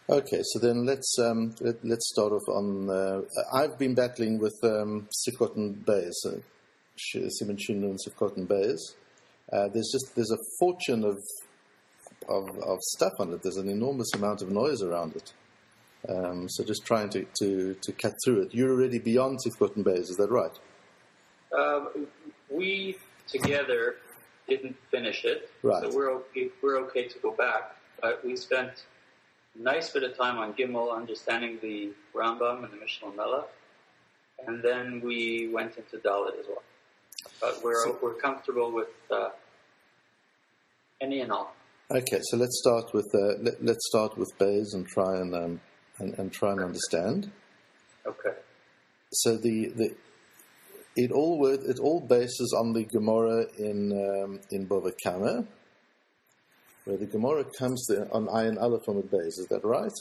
Okay, so then let's start off on. I've been battling with Sifkot and Beis, Simon Shinnu and Sifkot and Beis. There's a fortune of stuff on it. There's an enormous amount of noise around it. So just trying to cut through it. You're already beyond Sifkot and Beis, is that right? We together didn't finish it, right? So we're okay to go back. But we spent a nice bit of time on Gimel, understanding the Rambam and the Mishnah Melech, and then we went into Dalet as well. But we're comfortable with any and all. Okay, so let's start with Beis and try and try and understand. Okay. So it all bases on the Gemara in Bava Kama, where the Gemara comes on Ayin Aleph on the Beis. Is that right?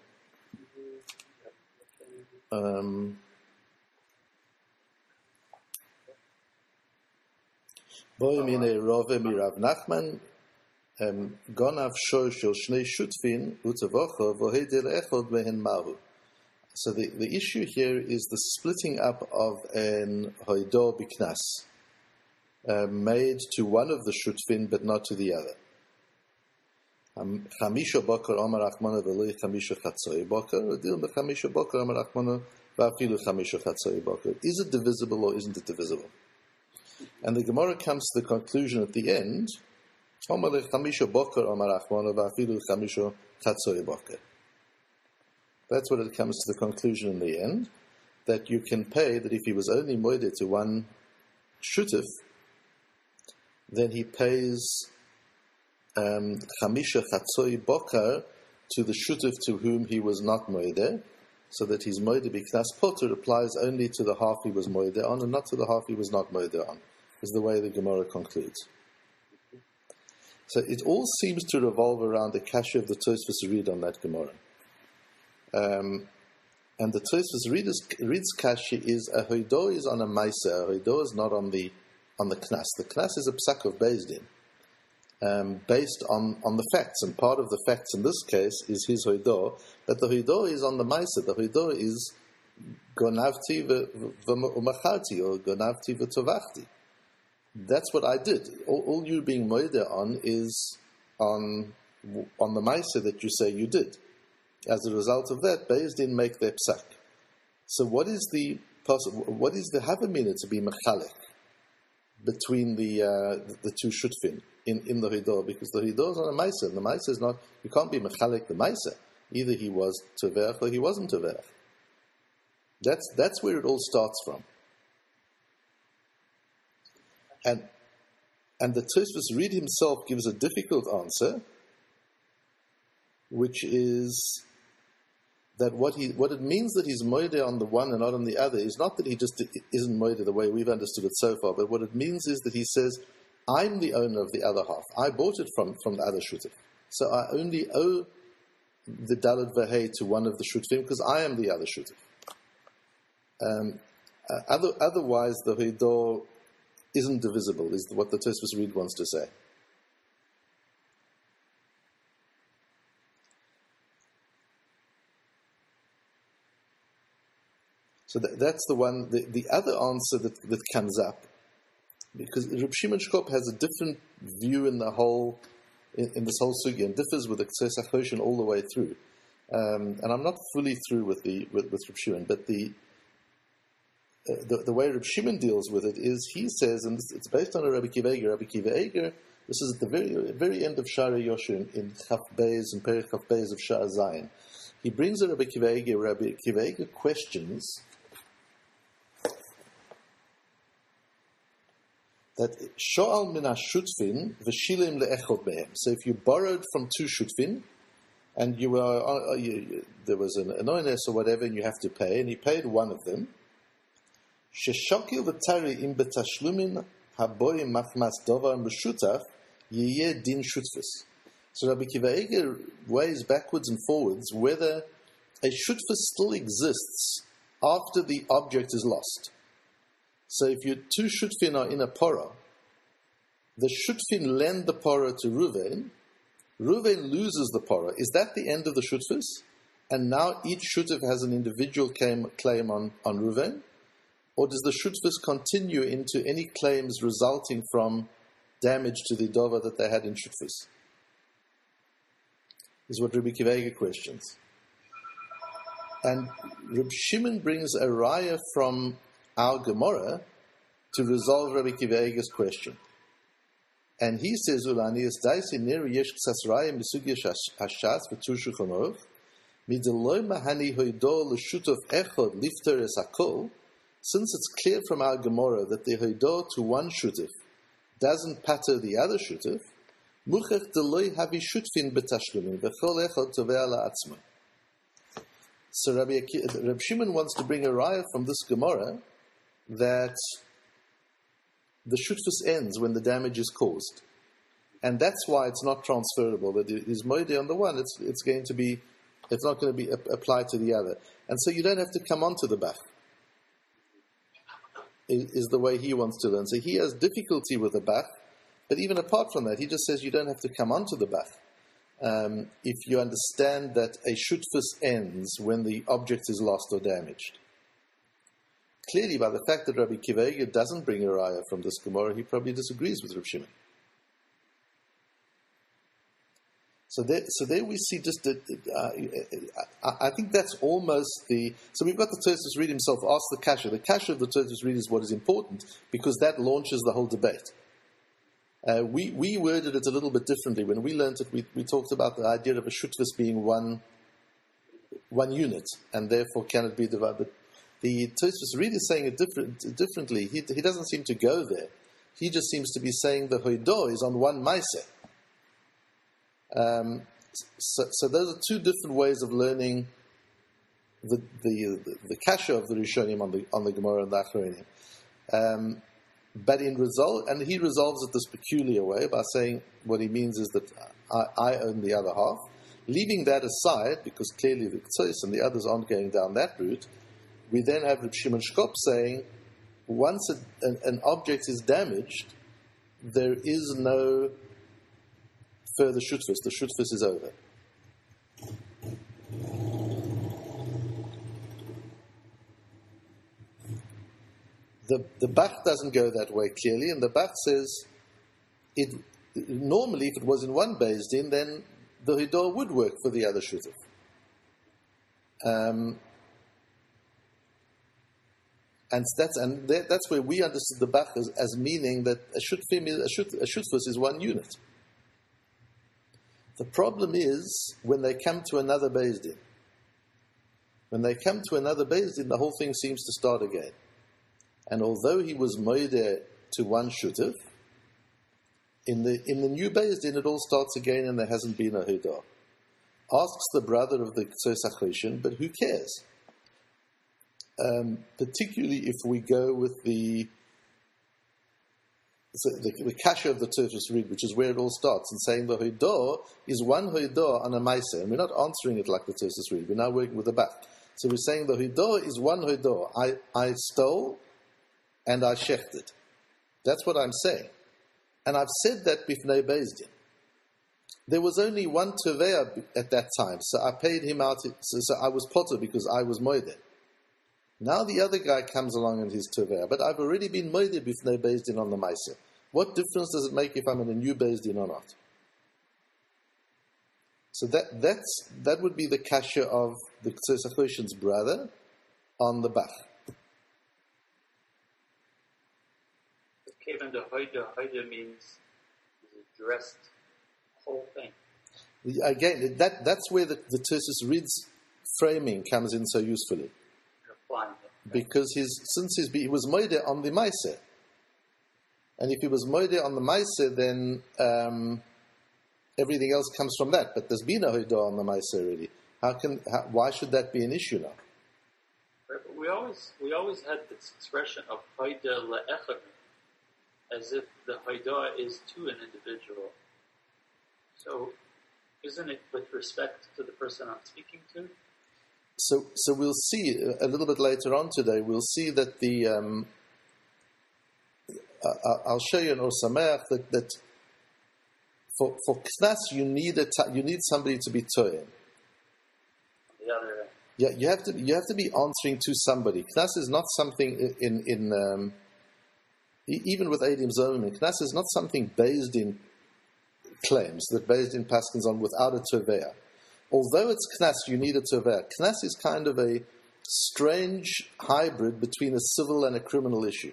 Boimine Rove Mirav Nachman Gonav Shor Shel Shnei Shutfin Utavocha Vohedel Echod Mehen Mahu. So the issue here is the splitting up of an hoido biknas, made to one of the shutfin but not to the other. Chamisha boker amar achmana v'loi chamisha chatzoi boker, adil b'chamisha boker amar achmana v'afilu chamisha chatzoi boker. Is it divisible or isn't it divisible? And the Gemara comes to the conclusion at the end, amar chamisha boker amar achmana v'afilu chamisha chatzoi boker. That's what it comes to the conclusion in the end, that you can pay, that if he was only moedeh to one shutif, then he pays chamisha chatzoi bokar to the shutif to whom he was not moedeh, so that his moedeh biknas poter applies only to the half he was moedeh on and not to the half he was not moedeh on, is the way the Gemara concludes. So it all seems to revolve around the kasha of the Tosfos read on that Gemara. And the Tosfos reads kasha is a hoido is on a maisa. A hoido is not on the knas. The knas is a psak of Beis Din, based on the facts, and part of the facts in this case is his hoido. But the hoido is on the maisa. The hoido is gonavti v'macharti or gonavti v'tovachti. That's what I did. All you being moedeh on is on the maisa that you say you did. As a result of that, Beis Din make their psak. So what is the havamina to be mechalek between the two shutfin in the hidah? Because the hidah is on a maisa, and the maisa is not. You can't be mechalek the maisa. Either he was teverach or he wasn't teverach. That's where it all starts from. And the Tosfos Reed himself gives a difficult answer, which is that what it means that he's moedeh on the one and not on the other is not that he just isn't moedeh the way we've understood it so far, but what it means is that he says, I'm the owner of the other half. I bought it from the other shutif. So I only owe the Dalet Vahei to one of the shutfim because I am the other shutif. Otherwise, the Hidah isn't divisible, is what the Tosfos Reed wants to say. So that's the one. The other answer that comes up, because Reb Shimon Shkop has a different view in the whole in this whole sugya, and differs with the Ksesach Hoshen all the way through. And I'm not fully through with Reb Shimon, but the way Reb Shimon deals with it is he says, and it's based on a Rabbi Kiva Eiger. Rabbi Kiva Eiger, this is at the very end of Shara Yosher in Chaf Beis and Perich Chaf Beis of Shara Zayin. He brings a Rabbi Kiva Eiger. Rabbi Kiva Eiger questions that sho'al min hashutfin v'shilim le'echod mehem. So if you borrowed from two shutfin, and you were there was an oines or whatever, and you have to pay, and he paid one of them. Sheshokil v'tari im betashlumin haboyim machmas dovar meshutaf yiyeh din shutfus. So Rabbi Kiva Eiger weighs backwards and forwards whether a shutfus still exists after the object is lost. So if your two shutfin are in a porah, the shutfin lend the porah to Ruvain loses the porah. Is that the end of the shutfus? and now each Shutif has an individual claim on Reuven? Or does the Shutfus continue into any claims resulting from damage to the Dova that they had in Shutfus? Is what Rabbi Akiva Eiger questions. And Reb Shimon brings a raya from our Gemara to resolve Rabbi Akiva Eiger's question. And he says, Ulani es daisi ner yesh ksas raya misugya hashas v'tur shulchanov mideloi mahani hoido l'shutov echod lifter es hakol. Since it's clear from our Gemara that the hoido to one shutov doesn't patter the other shutov, muchach deloi havi shutfin betashlumin v'chol echod tovea la'atzma. So Rabbi Shimon wants to bring a raya from this Gemara that the shutfus ends when the damage is caused, and that's why it's not transferable. That is moide on the one, it's not going to be applied to the other, and so you don't have to come onto the bach. Is the way he wants to learn. So he has difficulty with the bach, but even apart from that, he just says you don't have to come onto the bach. If you understand that a shutfus ends when the object is lost or damaged. Clearly, by the fact that Rabbi Akiva Eiger doesn't bring a raya from this Gemara, he probably disagrees with Reb Shimon. So there we see just I think that's almost the... So we've got the Tosfos Reed himself ask the kasha. The kasha of the Tosfos Reed is what is important because that launches the whole debate. We worded it a little bit differently. When we learned it, we talked about the idea of a shutfus being one unit, and therefore can it be divided. The Tosfos Reed is saying it differently. He doesn't seem to go there. He just seems to be saying the hoido is on one maaseh. So those are two different ways of learning the kasha of the Rishonim on the Gemara and the Achronim. But and he resolves it this peculiar way by saying what he means is that I own the other half. Leaving that aside, because clearly the Ktsos and the others aren't going down that route, we then have Reb Shimon Shkop saying once an object is damaged, there is no further shutfus. The shutfus is over. The Bach doesn't go that way clearly, and the Bach says normally if it was in one Beis Din, then the Hidor would work for the other shutuf. And that's where we understood the Bach as meaning that a shutfus is one unit. The problem is when they come to another Beis Din. When they come to another Beis Din, the whole thing seems to start again. And although he was moedeh to one shutuf, in the new Beis Din it all starts again and there hasn't been a hidor. Asks the brother of the Ktsos HaChoshen, but who cares? Particularly if we go with the kasha of the Tosfos Reed, which is where it all starts, and saying the hidor is one hidor on a maaseh, and we're not answering it like the Tosfos Reed. We're now working with the back. So we're saying the hidor is one hidor. I stole and I shechted. That's what I'm saying. And I've said that bifnei Beis Din. There was only one tovea at that time, so I paid him out. So I was potter because I was moedeh. Now the other guy comes along and he's tovea, but I've already been moedeh bifnei Beis Din on the maaseh. What difference does it make if I'm in a new Beis Din or not? So that would be the kasha of the Ktsos HaChoshen's brother on the Bach. Even the hoida means addressed whole thing. Again, that's where the Tosfos Reed's framing comes in so usefully. Because he was moedeh on the maaseh, and if he was moedeh on the maaseh, then everything else comes from that. But there's been a hoida on the maaseh already. Why should that be an issue now? Right, but we always had this expression of hoida le'echad, as if the hoida is to an individual. So, isn't it with respect to the person I'm speaking to? So we'll see a little bit later on today. We'll see that I'll show you in Or Sameach that for Knas you need somebody to be toyen. the other end. Yeah, you have to be answering to somebody. Knas is not something even with Eidim Zomim. Knas is not something based in claims that based in Paskins on without a Tovea. Although it's Knas, you need a Tovea. Knas is kind of a strange hybrid between a civil and a criminal issue.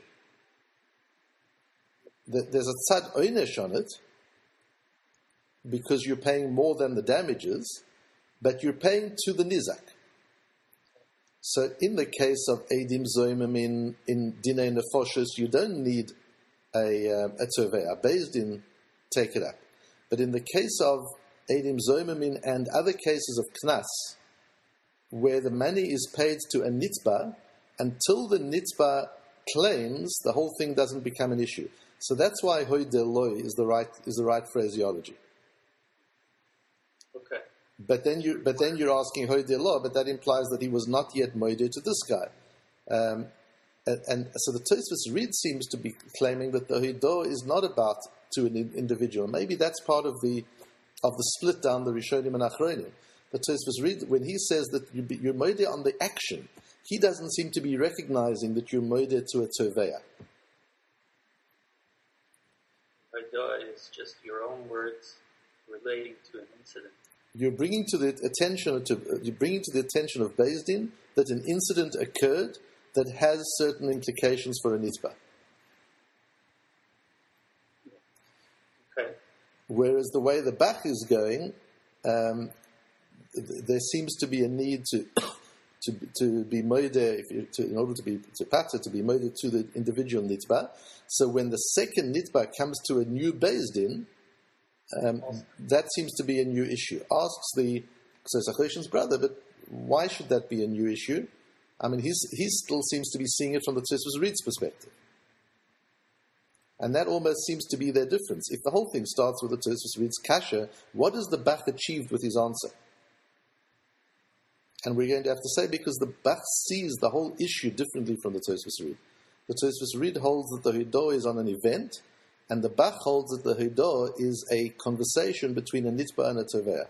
There's a tzad oynesh on it because you're paying more than the damages, but you're paying to the nizak. So in the case of Eidim Zoimim in Dinei Nefoshes, you don't need a Tovea. Based in take it up. But in the case of Eidim Zoimim and other cases of Knas, where the money is paid to a Nitzba, until the Nitzba claims, the whole thing doesn't become an issue. So that's why Hoy Deloi is the right phraseology. Okay. But then you're asking Hoy Deloi, but that implies that he was not yet moided to this guy. And so the Tosfos Reed seems to be claiming that the Hoido is not about to an individual. Maybe that's part of the split down the Rishonim and Achronim. The Tosfos Reed, when he says that you're moided on the action, he doesn't seem to be recognizing that you're moided to a Tovea. Hoidah is just your own words relating to an incident. You're bringing to the attention of Beis Din that an incident occurred that has certain implications for a nitba. Okay. Whereas the way the Bach is going, there seems to be a need to be moide, in order to be moide to the individual nitba. So when the second nitba comes to a new Beis Din, that seems to be a new issue. Asks the Sachoshen's brother, but why should that be a new issue? I mean, he still seems to be seeing it from the Tosfos Reed's perspective. And that almost seems to be their difference. If the whole thing starts with the Tosfos Reed's kasha, what has the Bach achieved with his answer? And we're going to have to say, because the Bach sees the whole issue differently from the Tosfos Reed. The Tosfos Reed holds that the Hoidah is on an event, and the Bach holds that the Hoidah is a conversation between a nitba and a Tovea.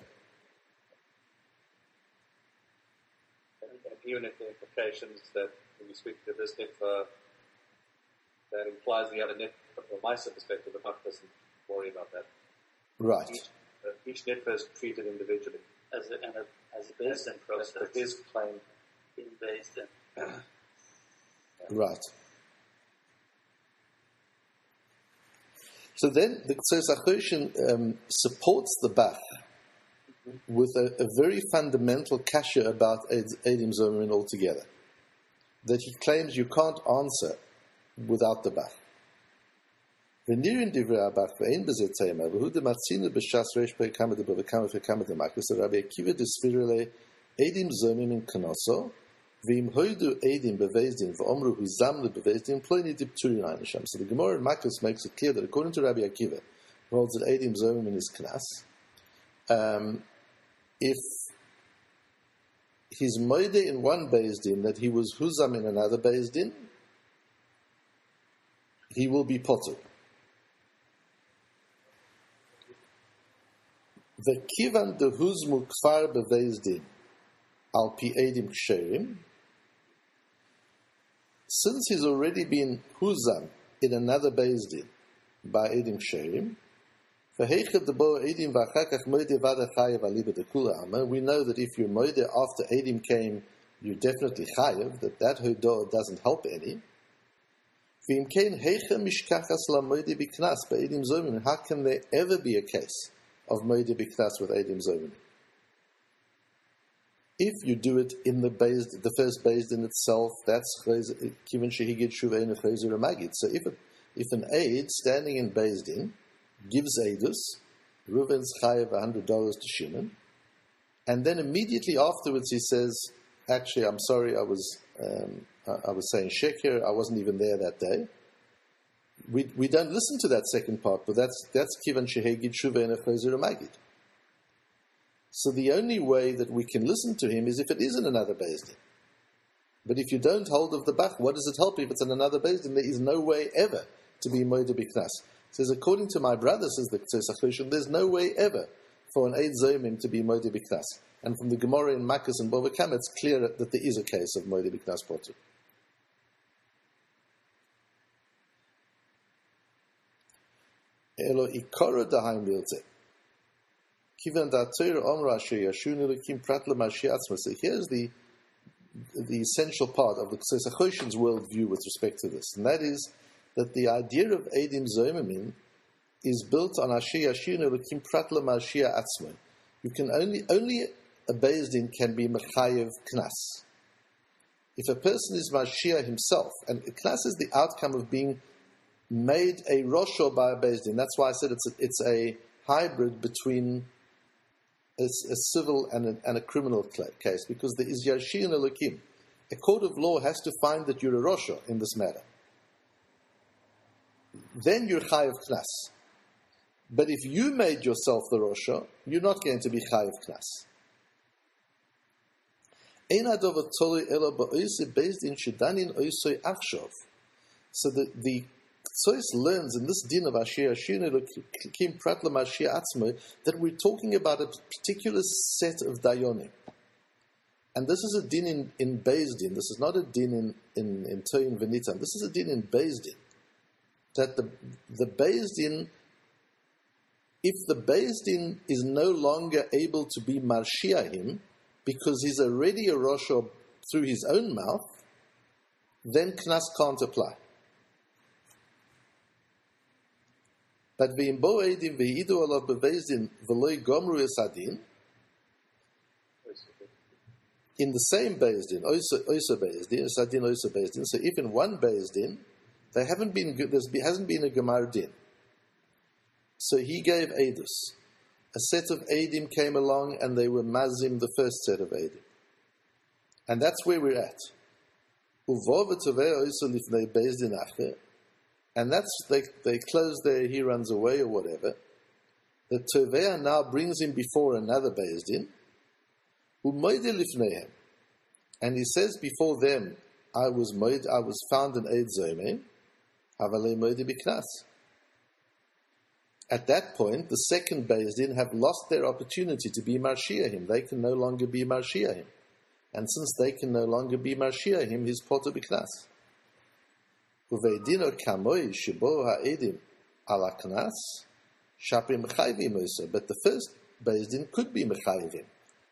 And even if the implications that when you speak to this nitba, that implies the other nitba, from a Maisa perspective, the Bach doesn't worry about that. Right. Each nitba is treated individually. As a Beis Din process. As his claim. In Beis Din. Right. So then the Tzos HaChoshen supports the Bach with a very fundamental kasha about Eidim Zomerin altogether, that he claims you can't answer without the Bach. V'nirin divrei HaBach v'ein b'zeh tzema v'hu dematzinu b'shas reish pei kama de b'vekama v'kama de maklis Rabbi Akiva d'svirele Eidim Zomerin k'noso v'im hoidu Eidim b'Beis Din v'omru hu zamlu b'Beis Din ploini dipturin aynisham. So the Gemara in Maklis makes it clear that according to Rabbi Akiva, who holds that Eidim Zomerin is knas, if he's moide in one Beis Din that he was huzam in another Beis Din, he will be potter. The kivan de huzmu kfar beveis din al pi edim ksherim. Since he's already been huzam in another Beis Din by edim ksherim, we know that if you're moide after edim came, you're definitely chayev. That hodah doesn't help any. How can there ever be a case of moide biknas with edim zomin? If you do it in the first Beis Din itself, that's kiven shehigid shuvei nechayzer magid. So if an aid standing in Beis Din gives Eidus, Reuven's chayev $100 to Shimon, and then immediately afterwards he says, actually, I'm sorry, I was saying sheker, I wasn't even there that day. We don't listen to that second part, but that's kivan shehegid shuvei nechayzer magid. So the only way that we can listen to him is if it is in another Beis Din. But if you don't hold of the Bach, what does it help if it's in another Beis Din? There is no way ever to be moide biknas. Says, according to my brother, says the Tzos HaChoshen, there's no way ever for an Eid Zomim to be moide biknas. And from the Gemara in Makkas and Bava Kama, it's clear that there is a case of Moed B'Knas Potter. Elo ikara daheim bilte. Kivan da Torah omra sheyashunu lekim prat l'mashi atzma. So here's the essential part of the Ksei Choshen's worldview with respect to this, and that is that the idea of Eidim Zomamin is built on Asher Yashinu Lekim Prat L'Mashia Atzma. You can only a Beis Din can be Mechayev Knas. If a person is Mashia himself, and Knas is the outcome of being made a Rosho by a Beis Din. That's why I said it's a hybrid between a civil and a criminal case, because there is Yashir and Elokim. A court of law has to find that you're a Rosho in this matter. Then you're Chayev Knas. But if you made yourself the Rosho, you're not going to be Chayev Knas. So the Tzos learns in this din of Asher Yashinu Lekim Prat L'Mashia Atzmo that we're talking about a particular set of dayonim. And this is a din in Beis Din. This is not a din in Toyin V'Nitan. This is a din in Beis Din. That the Beis Din, if the Beis Din is no longer able to be Marshia him, because he's already a Rosho through his own mouth, then Knas can't apply. But ve'imbo eidim ve'idu alav bebeis din v'loi gomru esadin, in the same Beis Din, oisa Beis Din, esadin oisa Beis Din. So if in one Beis Din there hasn't been a Gemar Din, so he gave Eidus. A set of Eidim came along and they were mazim the first set of Eidim, and that's where we're at. Uvo v'tovei oisa lifnei Beis Din acher. And that's, they close there, he runs away or whatever. The Tovea now brings him before another Beis Din. And he says before them, I was found an Eid Zomeh, Havalei Moedi B'Knas. At that point, the second Beis Din have lost their opportunity to be Marshia him. They can no longer be Marshia him. And since they can no longer be Marshia him, he's Potter B'Knas. But the first Beis Din could be Mechayivim.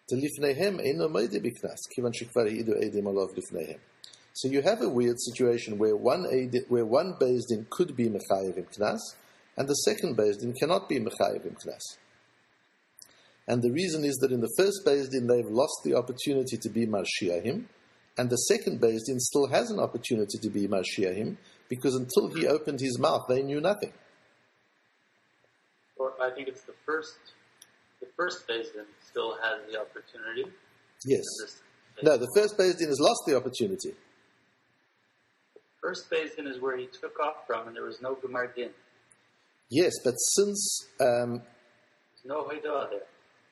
So you have a weird situation where one Beis Din could be Mechayivim Knas, and the second Beis Din cannot be Mechayivim Knas. And the reason is that in the first Beis Din they've lost the opportunity to be Marshiahim, and the second Beis Din still has an opportunity to be Marshiahim, because until he opened his mouth, they knew nothing. Or I think it's the first Beis Din still has the opportunity. Yes. No, the first Beis Din has lost the opportunity. The first Beis Din is where he took off from, and there was no Gemar Din. Yes, but since... There's no Haidah there.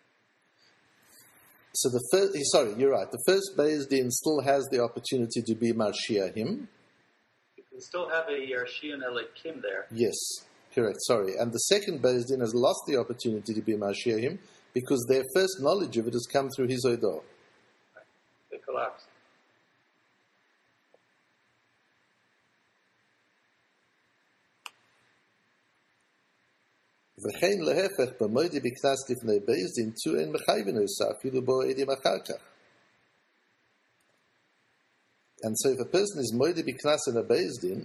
So you're right. The first Beis Din still has the opportunity to be Marshiahim. You can still have a Yarshiyun Elikim there. Yes, correct, sorry. And the second Beis Din has lost the opportunity to be Marshiahim because their first knowledge of it has come through his Odah. They collapsed. וכן להפך, במוידי בקנס לפני בייס דין, צו אין מחייבין עושה, אפילו בו עדים אחר כך. And so if a person is moidi biknas in a Beis Din,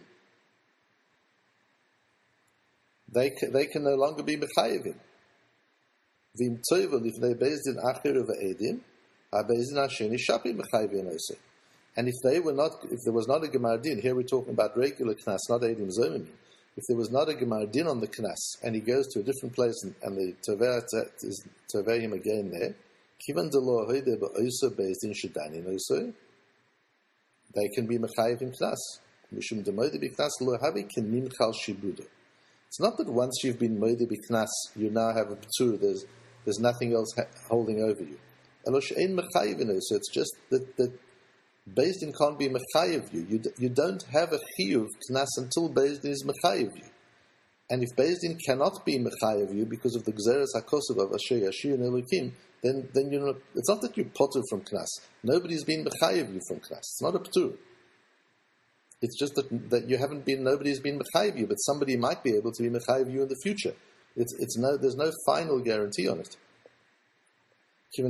they can no longer be mechayivim. V'im toivo lifnei Beis Din acher u've'edim, ha-Beis Din hasheni shapi mechayivim ose. And if there was not a Gemar Din, here we're talking about regular knas, not edim zomim. If there was not a Gemar Din on the knas, and he goes to a different place, and the tovei him again there, kivan delo hoide ba'oso Beis Din shedanin oso, they can be mechayivim knas. Mishum demoide biknas lo havi kenin chal shibudo. It's not that once you've been moide biknas, you now have a p'tur. There's nothing else holding over you. Elo she'ein mechayivin oso. It's just that Beis Din can't be mechayiv you. You don't have a chiyuv knas until Beis Din is mechayiv you. And if Beis Din cannot be mechayev you because of the gzeres hakosav of Asher Yashir and Elokim, then it's not that you're potter from knas. Nobody's been mechayev you from knas. It's not a ptur. It's just that you haven't been. Nobody's been mechayev you, but somebody might be able to be mechayev you in the future. There's no final guarantee on it. But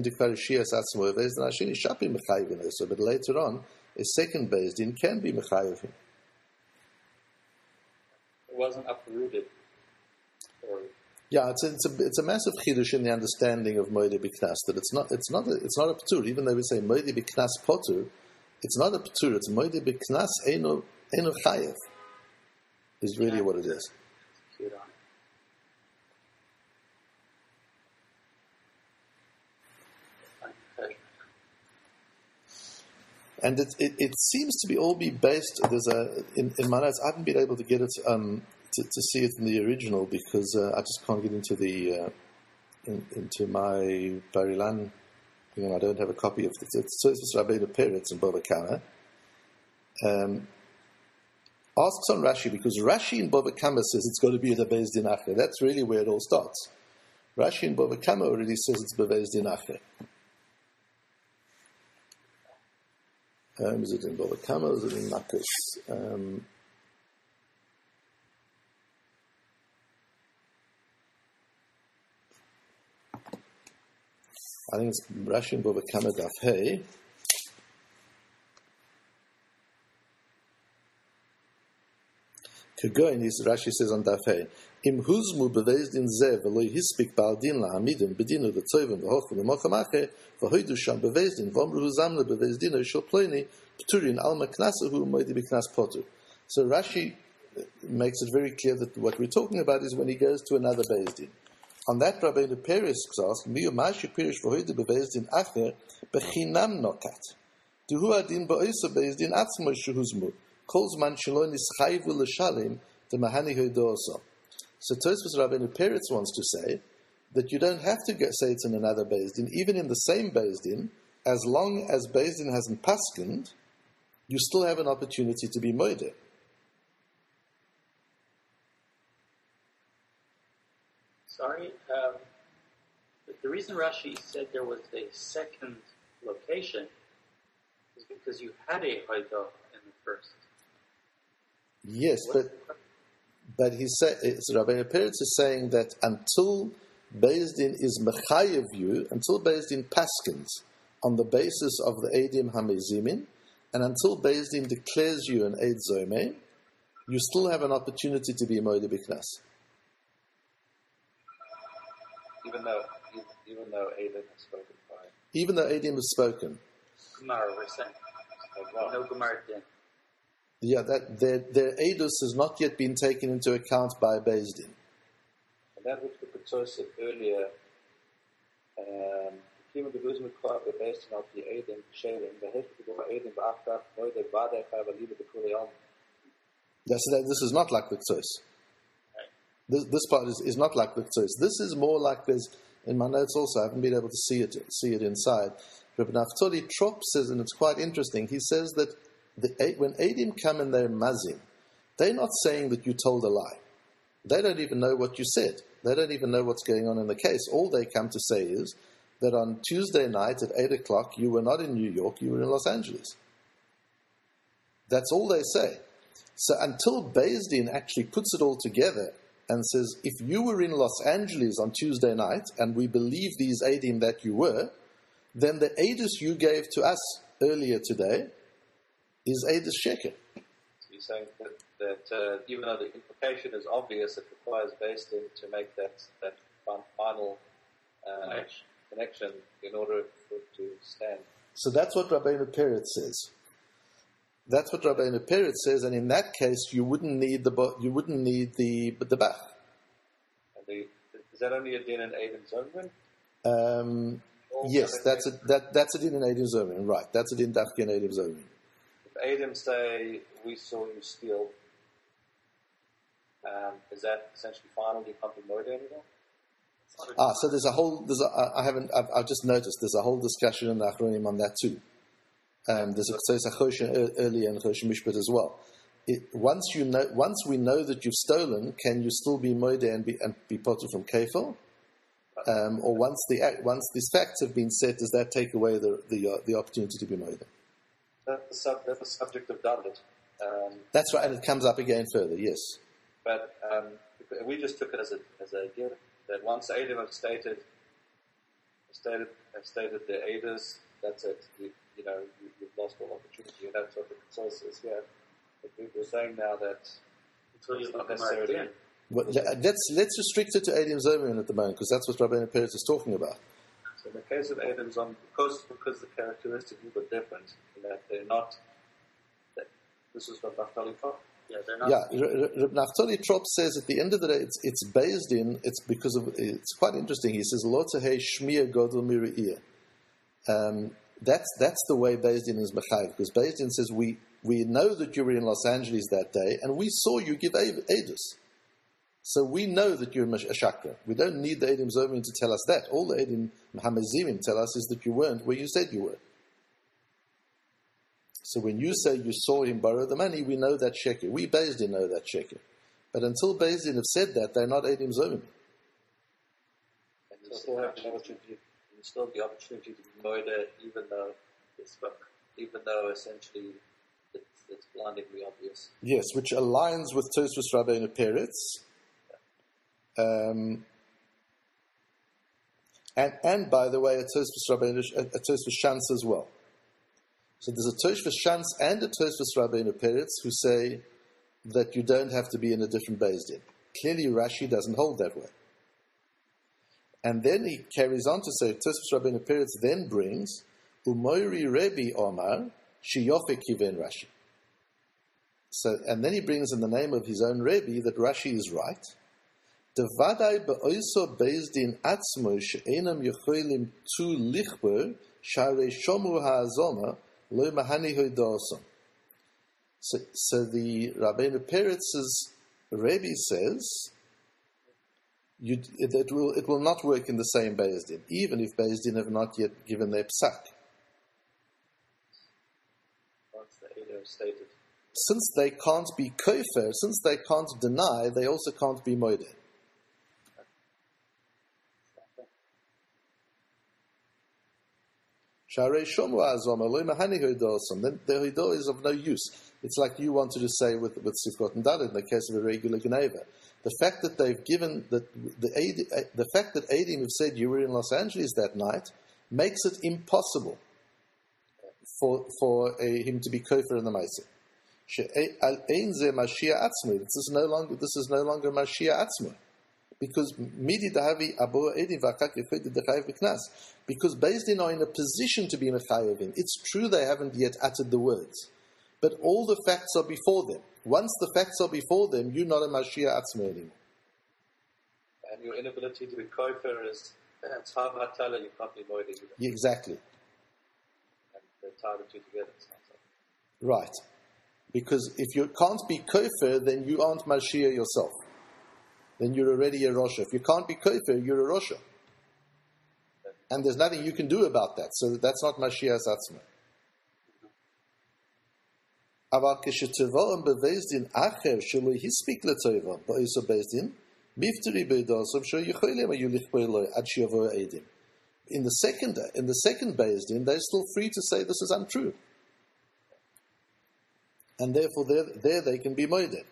later on, a second Beis Din can be mechayev him. It wasn't uprooted. Yeah, it's a massive chidush in the understanding of moed b'knas that it's not a ptur. Even though we say moed b'knas potur, it's not a ptur. It's moed b'knas eno chayev. Is really what it is. And it seems to be all be based. There's in my notes. I haven't been able to get it to see it in the original because I just can't get into the into my Bar Ilan. I don't have a copy of it. So it's Rabbeinu Peretz in Bava Kama. Asks on Rashi because Rashi in Bava Kama says it's got to be the Beis Din Acher. That's really where it all starts. Rashi in Bava Kama already says it's Beis Din Acher. Is it in Bava Kama or is it in Makos? I think it's Rashi in Bava Kama Daf Hey. Kagoin, Rashi says on Daf Hey, Im huzmu beveis din zeh v'loi hispik ba'al din la'amidim bedinu v'tzoivim v'hochim v'mocham acher v'hoidu sham beveis din v'omru zamle beveis din shel ploini p'turin alma knasahu moedi b'knas potu. So Rashi makes it very clear that what we're talking about is when he goes to another Beis Din. On that, Rabbeinu Peretz asks, "Miu mashi pirish v'hoidu beveis din acher bechinam nokat. Duhu adin ba'oisa beis din atzmo shehuzmu kol zman shelo nischayvu l'shalim the mahani hoidoso." So Tosfos Rabbeinu Peretz wants to say that you don't have to say it's in another Beis Din, even in the same Beis Din, as long as Beis Din hasn't paskened, you still have an opportunity to be moedeh. Sorry, the reason Rashi said there was a second location is because you had a hoidah in the first. Yes, but he said, Rabbeinu Peretz is saying that until Beis Din is mechayev you, until Beis Din paskins on the basis of the Eidim Hamezimin, and until Beis Din declares you an Eid Zomeh, you still have an opportunity to be moedeh b'knas. Even though Eidim has spoken by. Even though Eidim has spoken. Gemara, we're saying. No Gemara din. Yeah, that their Eidus has not yet been taken into account by Beis Din. And that which the Ketzos said earlier, Kima Gebuz Mikvah based on the Eidim Shelim, the Hefet to go Eidim Ba'afkaf, Moide Badei Chav Aliba the Kuli Alm. This is not like the Ketzos. This part is not like the Ketzos. This is more like there's, in my notes also, I haven't been able to see it inside. Rabbi Naftali Trop says, and it's quite interesting, he says that when Eidim come and they're mazim, they're not saying that you told a lie. They don't even know what you said. They don't even know what's going on in the case. All they come to say is that on Tuesday night at 8 o'clock, you were not in New York, you were in Los Angeles. That's all they say. So until Beis Din actually puts it all together and says, if you were in Los Angeles on Tuesday night, and we believe these Eidim that you were, then the Eidus you gave to us earlier today is Eidus Sheker. So you're saying that even though the implication is obvious, it requires Beis Din to make that final connection in order for it to stand. So that's what Rabbeinu Peretz says. That's what Rabbeinu Peretz says, and in that case, you wouldn't need the bach. And is that only a din in Eidim Zomrin? Yes, that's a din in Eidim Zomrin, right? That's a din dafki in Eidim Zomrin. If Eidim say we saw you steal, is that essentially final? You can't be moedeh anymore? So I've just noticed there's a whole discussion in the Achronim on that too. There's a Choshen earlier in Choshen Mishpat as well. once we know that you've stolen, can you still be moide and be potter from kefil? Or once these facts have been set, does that take away the opportunity to be moide? That's the subject of Dalit. That's right, and it comes up again further. Yes, but we just took it as a given that once Adam have stated the Adas, that's it. You've lost all opportunity, and that's what the consensus is here. But we're saying now that Until you it's not become necessarily. Archean. well, let's restrict it to Adam Zomerin at the moment, because that's what Rabbeinu Peretz is talking about. So in the case of Adam's because the characteristics are a little bit different, in that they're not. This is what Naftali thought. Yeah, they're not. Yeah, Reb Naftali Trop says at the end of the day, it's based in. It's because of. It's quite interesting. He says, "Lo tehei shmiya godel miriyah." That's the way Beis Din is mechayiv, because Beis Din says we know that you were in Los Angeles that day, and we saw you give edus. So we know that you're a shakra. We don't need the Edim Zomin to tell us that. All the Edim Hamazimim tell us is that you weren't where you said you were. So when you say you saw him borrow the money, we know that sheker. We Beis Din know that sheker. But until Beis Din have said that, they're not Edim Zomin. And you still have the opportunity. You still have the opportunity to be murdered, even though essentially it's blindingly obvious. Yes, which aligns with Tosfos Rabbeinu Peretz. And by the way, a Tosfos Shantz as well. So there's a Tosfos Shantz and a Tosfos Rabbeinu Peretz who say that you don't have to be in a different Beis Din. Clearly, Rashi doesn't hold that way. And then he carries on to say, Tosfos Rabbeinu Peretz then brings Umoiri Rebbe Omar Shiyofek Kiven Rashi. So, and then he brings in the name of his own Rebbe that Rashi is right. Devadai beoiso Beis Din atzmo she'enam yecholim tu lichber sharei shomu ha'azoma lo mahani hoidosom. So the Rabbeinu Peretz's Rebbe says it will not work in the same Beis Din, even if Beis Din have not yet given their psak. Once the Adam stated. Since they can't be kofer, since they can't deny, they also can't be moedeh. Sharei shomu azoma lo mahani hoidosom. Then the hoido is of no use. It's like you wanted to say with Sifkot and Dalet in the case of a regular Geneva. The fact that they've given the fact that Adim have said you were in Los Angeles that night makes it impossible for him to be kofer in the Maaseh. This is no longer Mashiach Atzmo. Because midi dahavi abo edim v'akak yechid dechayev b'knas. Because Beis Din are in a position to be mechayevin. It's true they haven't yet uttered the words, but all the facts are before them. Once the facts are before them, you're not a Mashiach Atzmo anymore. And your inability to be kofer is tzhav hatala. You can't be moed either. Yeah, exactly. And they tie the two together. Right. Because if you can't be kofer, then you aren't Mashiach yourself. Then you're already a Rosha. If you can't be kofer, you're a Rosha. And there's nothing you can do about that. So that's not Mashiach Atzmo. אבל כשתבואם בבייס דין אחר שלא הספיק לטובה באיסו בייס דין, מפטרי בידוסם שיכולים היו לכפור לו עד שיבואו עדים. In the second Beis Din, they're still free to say this is untrue. And therefore there they can be moeded.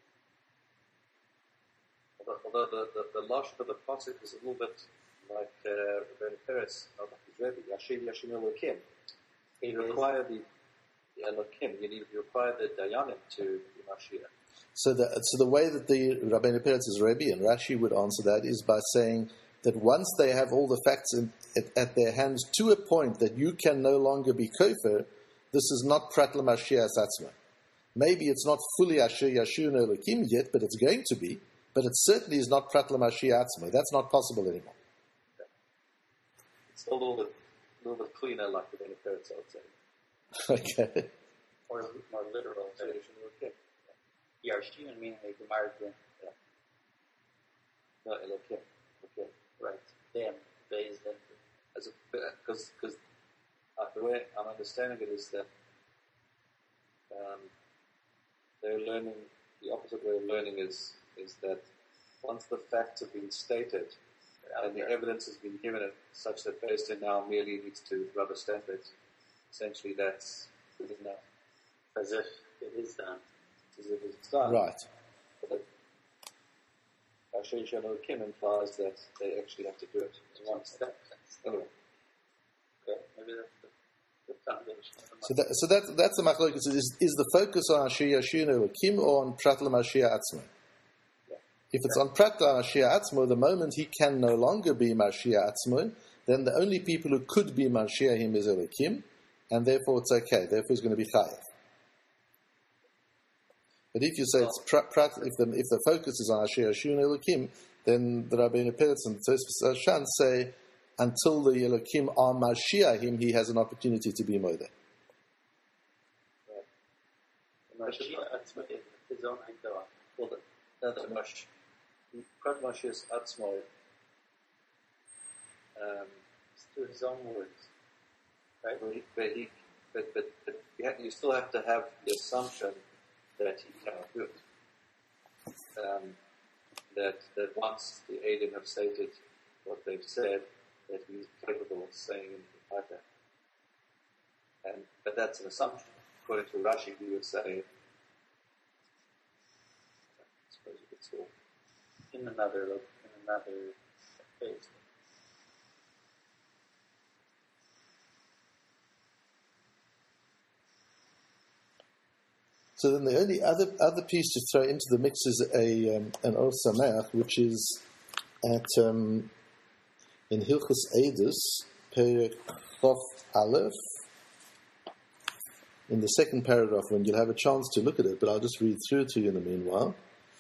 Although the lashon of the pasuk is a little bit like Rabbeinu Peretz, not like his Rebbe, Yashim Yashim Elokim. You require the Elokim. You require the Dayanim to be Mashiach. So the way that the Rabbeinu Peretz's Rebbe and Rashi would answer that is by saying that once they have all the facts at their hands to a point that you can no longer be kofer, this is not Prat L'Mashiach Atzmo. Maybe it's not fully Asher Yashim Elokim yet, but it's going to be. But it certainly is not Prat L'Mashiach Atzmo. That's not possible anymore. It's a little bit cleaner, like the Peretz, I would say. Okay. Or more literal. Yarshim meaning like the margin. No, Elokim. Okay. Right. Them. Beis Din. Because the way I'm understanding it is that they're learning, the opposite way of learning is that once the facts have been stated and the evidence has been given it such that Beis Din now merely needs to rubber stamp it, essentially that's good enough. As if it is done. As if it's done. Right. But Asher Yishon Elokim implies that they actually have to do it in one step. Anyway. Okay, maybe that's the foundation. So that's the machlokes. Is the focus on Asher Yishon Elokim or on Prat L'Mashiach Atzmo? If it's on Prat L'Mashiach Atzmo, the moment he can no longer be Mashiach Atzmo, then the only people who could be Mashiach him is Elokim, and therefore it's okay. Therefore he's going to be Chayav. But if you say it's Prat, if the focus is on Asher Yishon Elokim, then the Rabbeinu Peretz and Tosfos Shan say until the Elokim are Mashiach him, he has an opportunity to be Modeh. Mashiach Atzmo is his own Hagdara. Well, that's Prat Mashiach Atzmo. It's through his own words, right? But you still have to have the assumption that he cannot do it. That once the Eidim have stated what they've said, that he's capable of saying anything like that. But that's an assumption. According to Rashi, he would say, I suppose you could still in another phase. So then the only other piece to throw into the mix is an Or Sameach, which is at in Hilchos Eidus, Perek Chof Aleph, in the second paragraph, when you'll have a chance to look at it, but I'll just read through to you in the meanwhile.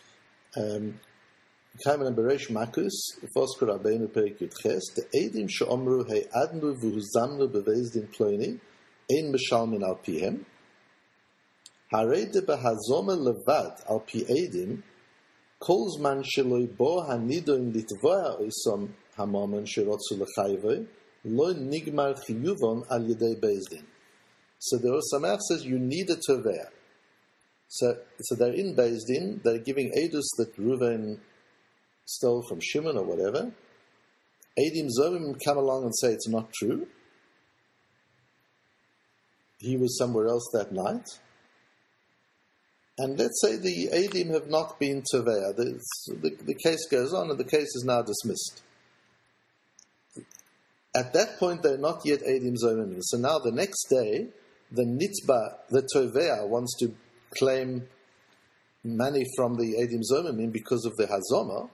Kaiman and Beresh Makus, Fosker Rabbeinu Perek Yudches, the Eidim she'omru hei adnu v'huzamnu beveis din ploni, ein mishalmin al pihem, Harei de behazome levad al pi edim, kol zman sheloi bo hanidoin litvoa oisom hamomen shirotzu lechayvoi, lo nigmar chiyuvon al yedei Beis Din. So the Or Sameach says you need a tovea. So they're in Beis Din, they're giving edus that Reuven stole from Shimon or whatever. Edim Zomim come along and say it's not true. He was somewhere else that night. And let's say the Eidim have not been Tovea. The case goes on and the case is now dismissed. At that point, they're not yet Eidim Zomim. So now the next day, the Nitba, the Tovea, wants to claim money from the Eidim Zomim because of the Hazoma.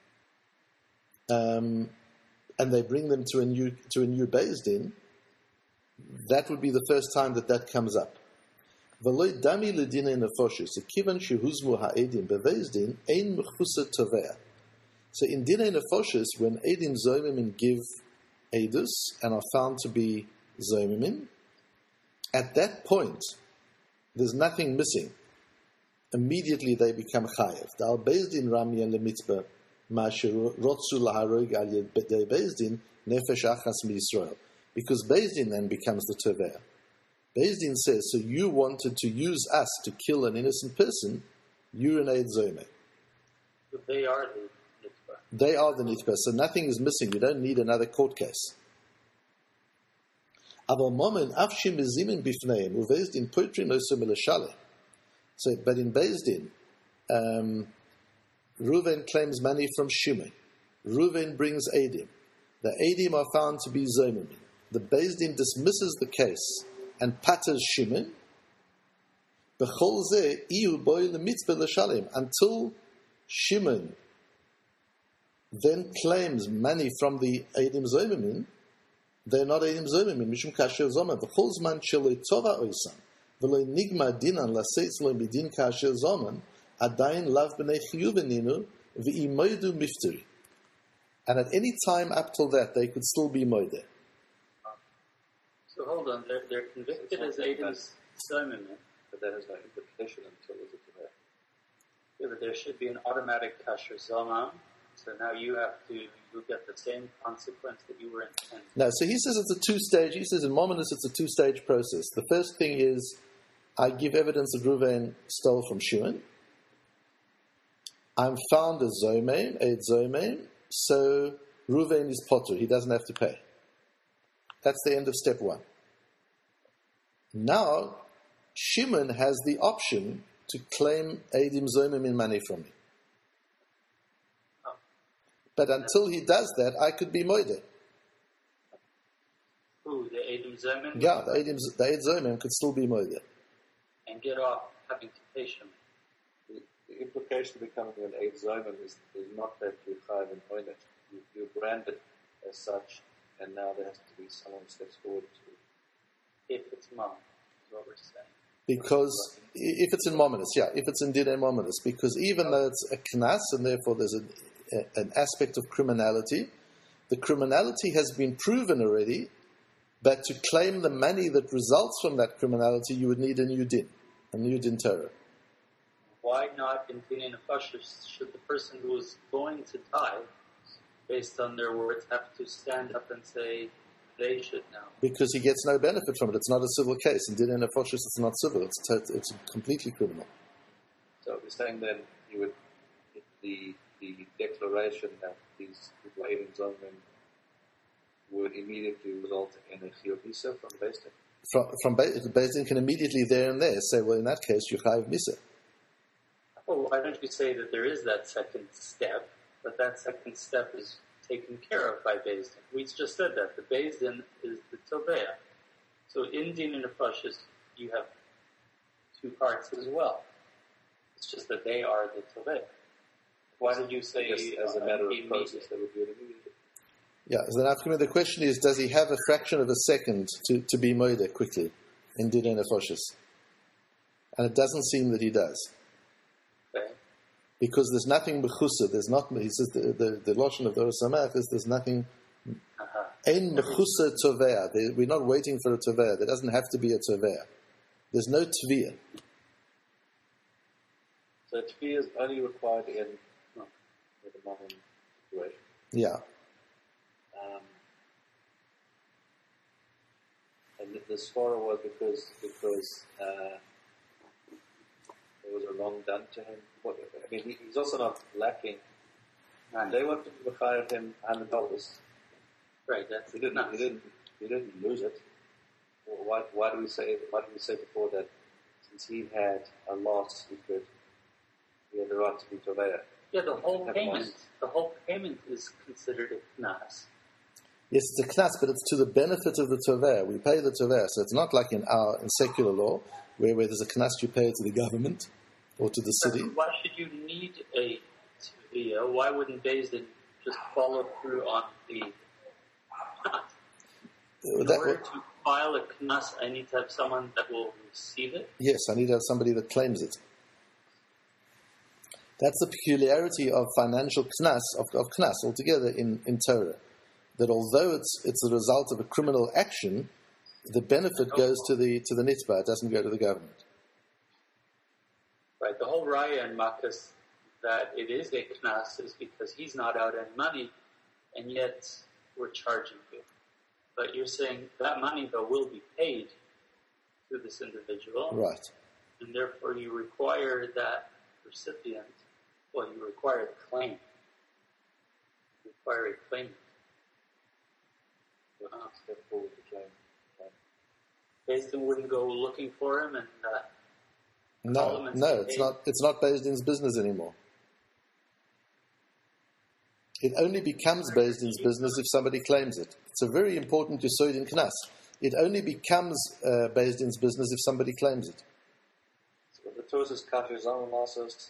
And they bring them to a new Beis Din. That would be the first time that comes up. V'loi dami ledinei nefoshes, kivan shehuzmu ha'edim beveis din, ein mechusa tovea. So in dinei nefoshes, when edim zomimin give edus and are found to be zomimin, at that point, there's nothing missing. Immediately they become chayev. Dal beis din ramya lemitzvah ma sherotzu laharog al yedei beis din nefesh achas miYisrael, because beis din then becomes the tovea. Beis Din says, so you wanted to use us to kill an innocent person, you're an Eid Zomeh. But they are the Nitba. They are the Nitba, so nothing is missing. You don't need another court case. So, but in Beis Din, Reuven claims money from Shimon. Reuven brings Eidim. The Eidim are found to be Zomim. The Beis Din dismisses the case and patters Shimon, until Shimon then claims money from the Eidim Zomimin, they're not Eidim Zomimin, Mishum Kasher Zoman. V'chol zman sheloi tova oisam, v'loi nigma dinan laseitz lo midin Kasher Zoman, adayin lav b'nei chiyuveninu, v'imoidu mifteri. And at any time up till that, they could still be moideh. So hold on, they're convicted as Eidim Zomim, but that has no implication until there's a tovea. Yeah, but there should be an automatic kasher zomam. So now you get the same consequence that you were intending. No, so he says it's a two-stage. He says in Mominus it's a two-stage process. The first thing is I give evidence that Reuven stole from Shimon. I'm found a zomein, so Reuven is potter. He doesn't have to pay. That's the end of step one. Now, Shimon has the option to claim Eidim Zomim in money from me. But until he does that, I could be moide. Who, the Eidim Zomim? Yeah, the Eid Zomim could still be moide. And get off having to pay Shimon. The implication of becoming an Eid Zomim is not that you chayav in oinet. You're branded as such, and now there has to be someone who steps forward to. If it's mom, is what we're saying. Because if it's in Mominus, if it's in Dinei Mominus, because even though it's a knas and therefore there's an aspect of criminality, the criminality has been proven already, but to claim the money that results from that criminality, you would need a new din Torah. Why not in Dinei Nefashos should the person who is going to die, based on their words, have to stand up and say, they should now? Because he gets no benefit from it. It's not a civil case. In Dinei Nefashos, it's not civil. It's completely criminal. So you're saying then you would, the declaration that these people Eidim Zomim would immediately result in a chiyuv misa from the Beis Din? From Beis Din can immediately there and there say, well, in that case, you chayav misa. Oh, why don't you say that there is that second step, but that second step is taken care of by Beis Din? We just said that. The Beis Din is the Tovea. So in Dinei Nefashos, you have two parts as well. It's just that they are the Tovea. Why did you say as a matter of process they would do it immediately? Yeah, so then the question is, does he have a fraction of a second to be moide quickly in Dinei Nefashos? And it doesn't seem that he does. Okay. Because there's nothing mechusa. There's not. He says the lashon of the Or Samach is there's nothing. Ein mechusa tovea. We're not waiting for a tovea. There doesn't have to be a tovea. There's no tvia. So tvia is only required in the modern situation. Yeah. And the svara was because there was a wrong done to him. He's also not lacking. And they wanted to fire him $100. Right, that's He didn't lose it. Why do we say before that since he had a loss, he had the right to be tovea? Yeah, the whole payment is considered a knas. Yes, it's a knas, but it's to the benefit of the tovea. We pay the tovea, so it's not like in secular law where there's a knas you pay to the government or to the city. Why should you need a tovea? Why wouldn't Beis Din just follow through on the knas? In order to file a knas, I need to have someone that will receive it? Yes, I need to have somebody that claims it. That's the peculiarity of financial knas, of knas altogether in Torah. That although it's the result of a criminal action, the benefit goes to the nitba, it doesn't go to the government. Right, the whole raya in Makkas that it is a knas is because he's not out any money, and yet we're charging him. But you're saying that money, though, will be paid to this individual. Right. And therefore you require that recipient, you require a claim. You require a claimant. Step forward to claim. Beis Din wouldn't go looking for him and No, it's not Beis Din's business anymore. It only becomes Beis Din's business if somebody claims it. It's a very important yesod in knas. It only becomes Beis Din's business if somebody claims it. So the Torah says kafir zaman masas.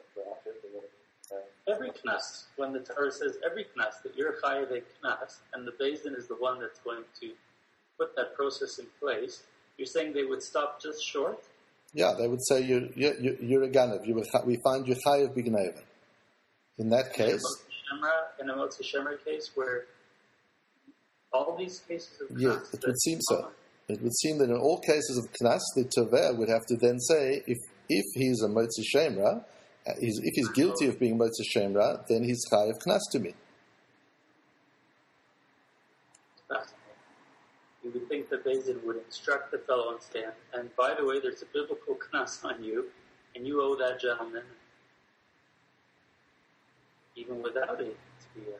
Every knas, when the Torah says every knas, that you're chayav a knas, and the Beis Din is the one that's going to put that process in place, you're saying they would stop just short? Yeah, they would say you're a ganav. We find you chayav b'gneva. In that case, in a Motzi Shemer case, where all these cases of knas, yes, it would seem so. It would seem that in all cases of knas, the tovea would have to then say if he's a Motzi Shemra, if he's guilty of being Motzi Shemra, then he's chayav knas to me. you would think that Beis Din would instruct the fellow and say, and by the way, there's a biblical knas on you, and you owe that gentleman, even without it, to be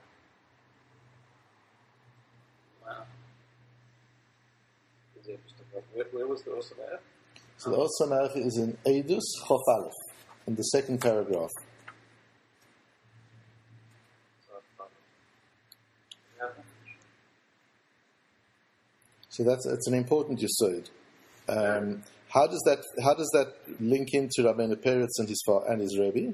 wow. It's interesting. Where was the Osamer? So the Osamer is in Eidus Chof Aleph, in the second paragraph. So it's an important yesod. How does that link into Rabbeinu Peretz and his Rebbe?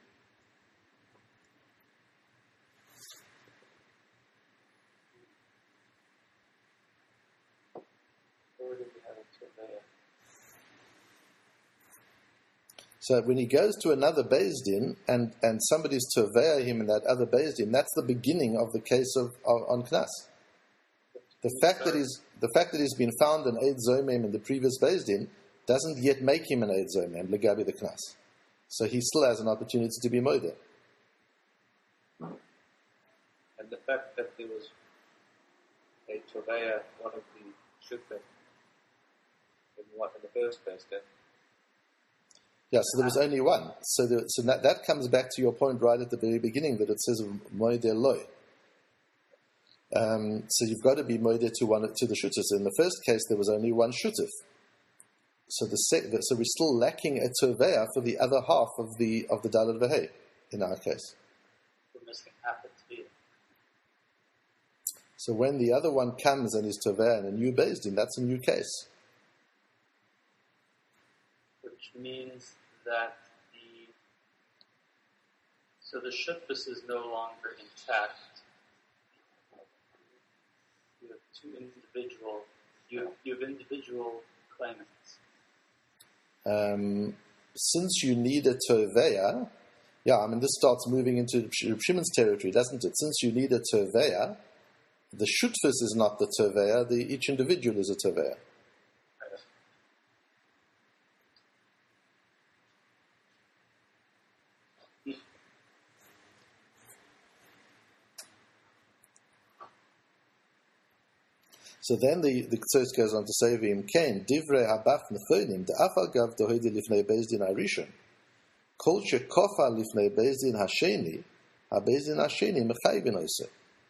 So when he goes to another Beis Din and somebody's tovea him in that other Beis Din, that's the beginning of the case on Knas. The fact that he's been found an Eid Zomem in the previous Beis Din doesn't yet make him an Eid Zomem, Legabi the Knas. So he still has an opportunity to be Moedeh. And the fact that there was a tovea, one of the shukrim, in the first Beis Din. Yeah, so there was only one. So that comes back to your point right at the very beginning that it says Moedeh Loi. So you've got to be Moedeh to the Shutif. In the first case, there was only one Shutif. So we're still lacking a Tovea for the other half of the Daled Vehei, in our case. We're missing half a Tzvi. So when the other one comes and is Tovea in a new Beis Din, that's a new case. Which means that the Shutif is no longer intact. You have two individual, you have individual claimants. Since you need a Tovea, this starts moving into Reb Shimon's territory, doesn't it? Since you need a Tovea, the Shutfus is not the Tovea, each individual is a Tovea. So then the Ktsos goes on to say, V'im kein, divrei habach nechonim, de'afal gav dohedi lifnei Beis Din harishon, kol shekofa lifnei Beis Din hasheni, ha-Beis Din hasheni mechayvin oseh.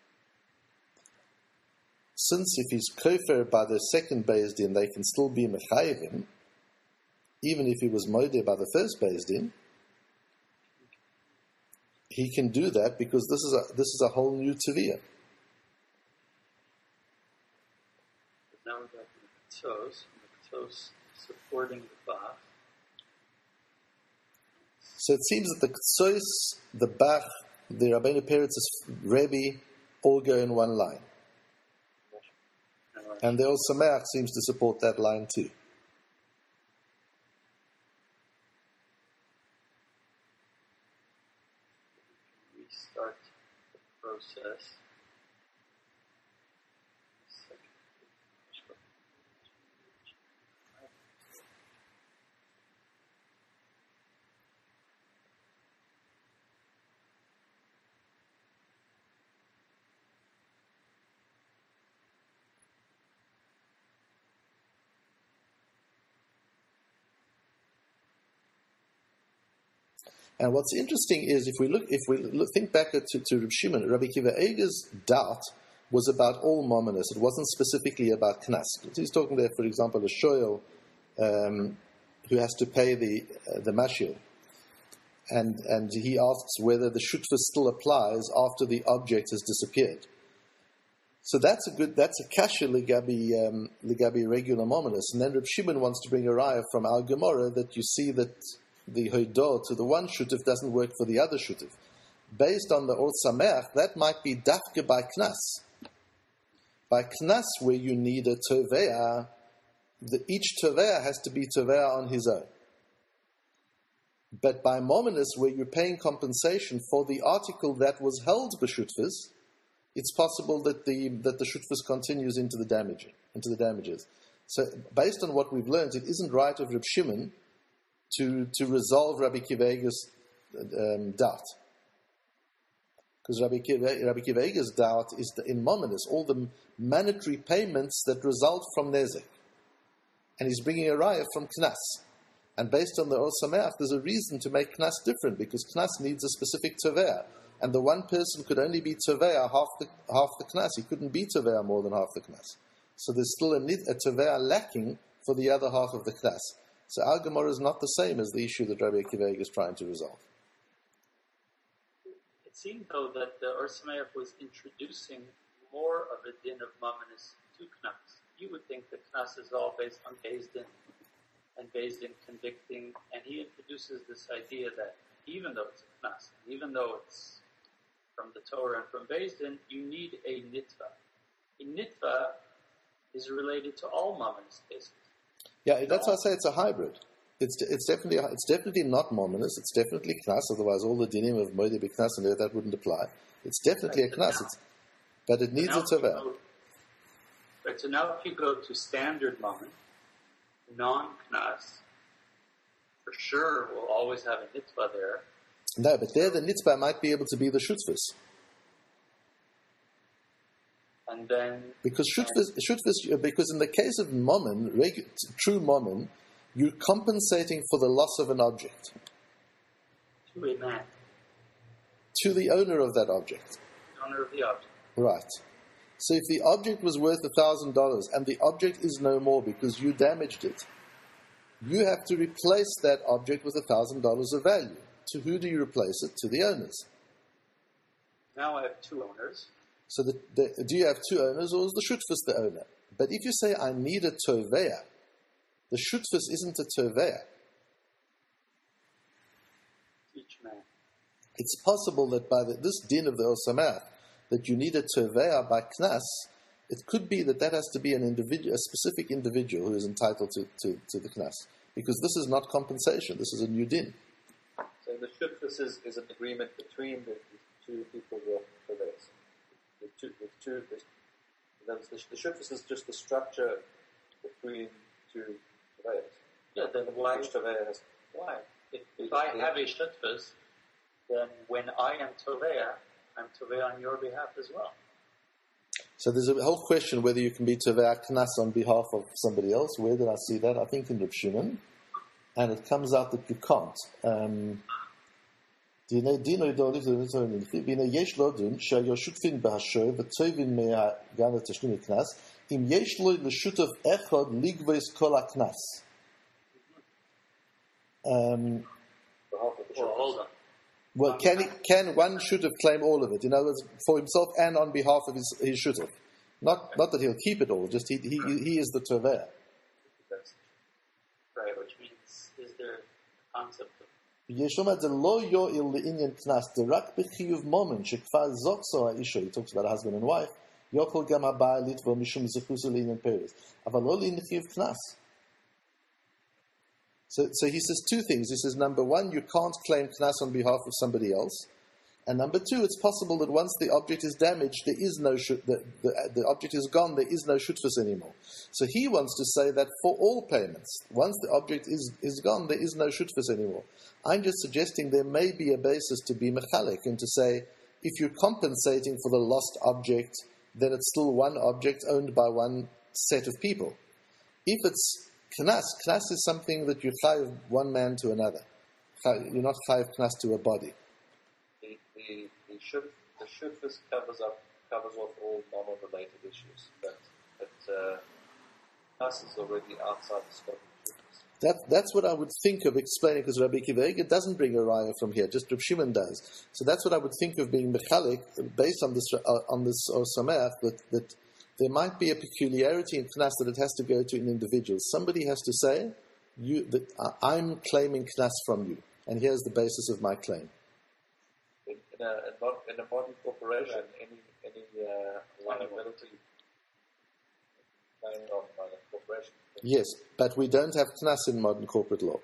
Since if he's kofer by the second Beis Din, they can still be mechayvin, even if he was moedeh by the first Beis Din, he can do that because this is a whole new teviyah. Now we got the Ktos supporting the Bach. So it seems that the Ktsos, the Bach, the Rabbeinu Peretz's Rebbe, all go in one line. And the Old Sameach seems to support that line too. Restart the process. And what's interesting is if we think back to Reb Shimon, Rabbi Akiva Eiger's doubt was about all mominus. It wasn't specifically about knas. He's talking there, for example, a shoyel who has to pay the mashil, and he asks whether the shutva still applies after the object has disappeared. So that's a kasha ligabi regular mominus. And then Reb Shimon wants to bring a raya from our Gemara that you see that the hoidah to the one shutif doesn't work for the other shutif. Based on the Or Sameach, that might be dafke by knas. By knas, where you need a tovea, each tovea has to be tovea on his own. But by mominus, where you're paying compensation for the article that was held b'shutfus, it's possible that the shutfus continues into the damages. So, based on what we've learned, it isn't right of Reb Shimon to resolve Rabbi Akiva Eiger's doubt. Because Rabbi Akiva Eiger's doubt is in Mominus, all the mandatory payments that result from Nezek. And he's bringing a raya from Knas. And based on the Or Sameach, there's a reason to make Knas different, because Knas needs a specific Tovea. And the one person could only be Tovea half the Knas. He couldn't be Tovea more than half the Knas. So there's still a Tovea lacking for the other half of the Knas. So our Gemara is not the same as the issue that Rabbi Akiva Eiger is trying to resolve. It seemed, though, that the Or Sameach was introducing more of a din of Mamonis to Knas. You would think that Knas is all based on Beis Din, and Beis Din convicting, and he introduces this idea that even though it's a Knas, even though it's from the Torah and from Beis Din, you need a Nitva. A Nitva is related to all Mamonis cases. Yeah, that's why I say it's a hybrid. It's definitely not Mominus. It's definitely Knas. Otherwise, all the dinim of Moedei B'Knas and that wouldn't apply. It's definitely a Knas. But it needs a Tovea. Right. So now, if you go to standard Mammon, non-Knas, for sure we'll always have a Nitzvah there. No, but there the Nitzvah might be able to be the Shutfus. And then because because in the case of Mammon, true Mammon, you're compensating for the loss of an object. To a man. To the owner of that object. The owner of the object. Right. So if the object was worth $1,000 and the object is no more because you damaged it, you have to replace that object with $1,000 of value. To who do you replace it? To the owners. Now I have two owners. So do you have two owners, or is the Shutfus the owner? But if you say, I need a Tovea, the Shutfus isn't a Tovea. Each man. It's possible that by this din of the Or Sameach, that you need a Tovea by Knas, it could be that has to be a specific individual who is entitled to the Knas. Because this is not compensation, this is a new din. So the Shutfus is an agreement between the two people who are Toveas. The Shutfus is just the structure between two Toveas. Yeah, then why? Each Tovea has... Why? If I have a Shutfus, then when I am Tovea, I'm Tovea on your behalf as well. So there's a whole question whether you can be Tovea Knas on behalf of somebody else. Where did I see that? I think in Reb Shimon. And it comes out that you can't. דינו ידעו והנה יש לו דין שהיו שותפים בהשור וטובים גם לתשלום הקנס אם יש לו לשותף אחד לגבוס כל הקנס. Hold on. Well, can one shutuf claim all of it? In other words, for himself and on behalf of his shutuf. Not that he'll keep it all, just he is the Tovea. Right, which means, is there a concept of ישומע זה לא יועיל לעניין קנס, זה רק בחיוב מומן, שכבר זוכסו האישה, he talks about a husband and wife, יוכל גם הבעל לתבוע משום זכוסו לעניין פרס, אבל לא לעניין חיוב קנס. So he says two things. He says, number one, you can't claim knas on behalf of somebody else. And number two, it's possible that once the object is damaged, there is no the object is gone, there is no shutfus anymore. So he wants to say that for all payments, once the object is gone, there is no shutfus anymore. I'm just suggesting there may be a basis to be mechalik and to say, if you're compensating for the lost object, then it's still one object owned by one set of people. If it's knas is something that you chayiv one man to another. You're not chayiv knas to a body. The shutfus covers off all non-related issues, but knas is already outside the scope of shutfus. That's what I would think of explaining, because Rabbi Akiva Eiger doesn't bring a raya from here, just Reb Shimon does. So that's what I would think of being mechalik, based on this Or Sameach, that there might be a peculiarity in knas that it has to go to an individual. Somebody has to say, I'm claiming knas from you, and here's the basis of my claim. In a modern corporation, any liability claim on a corporation. Yes, but we don't have knas in modern corporate law.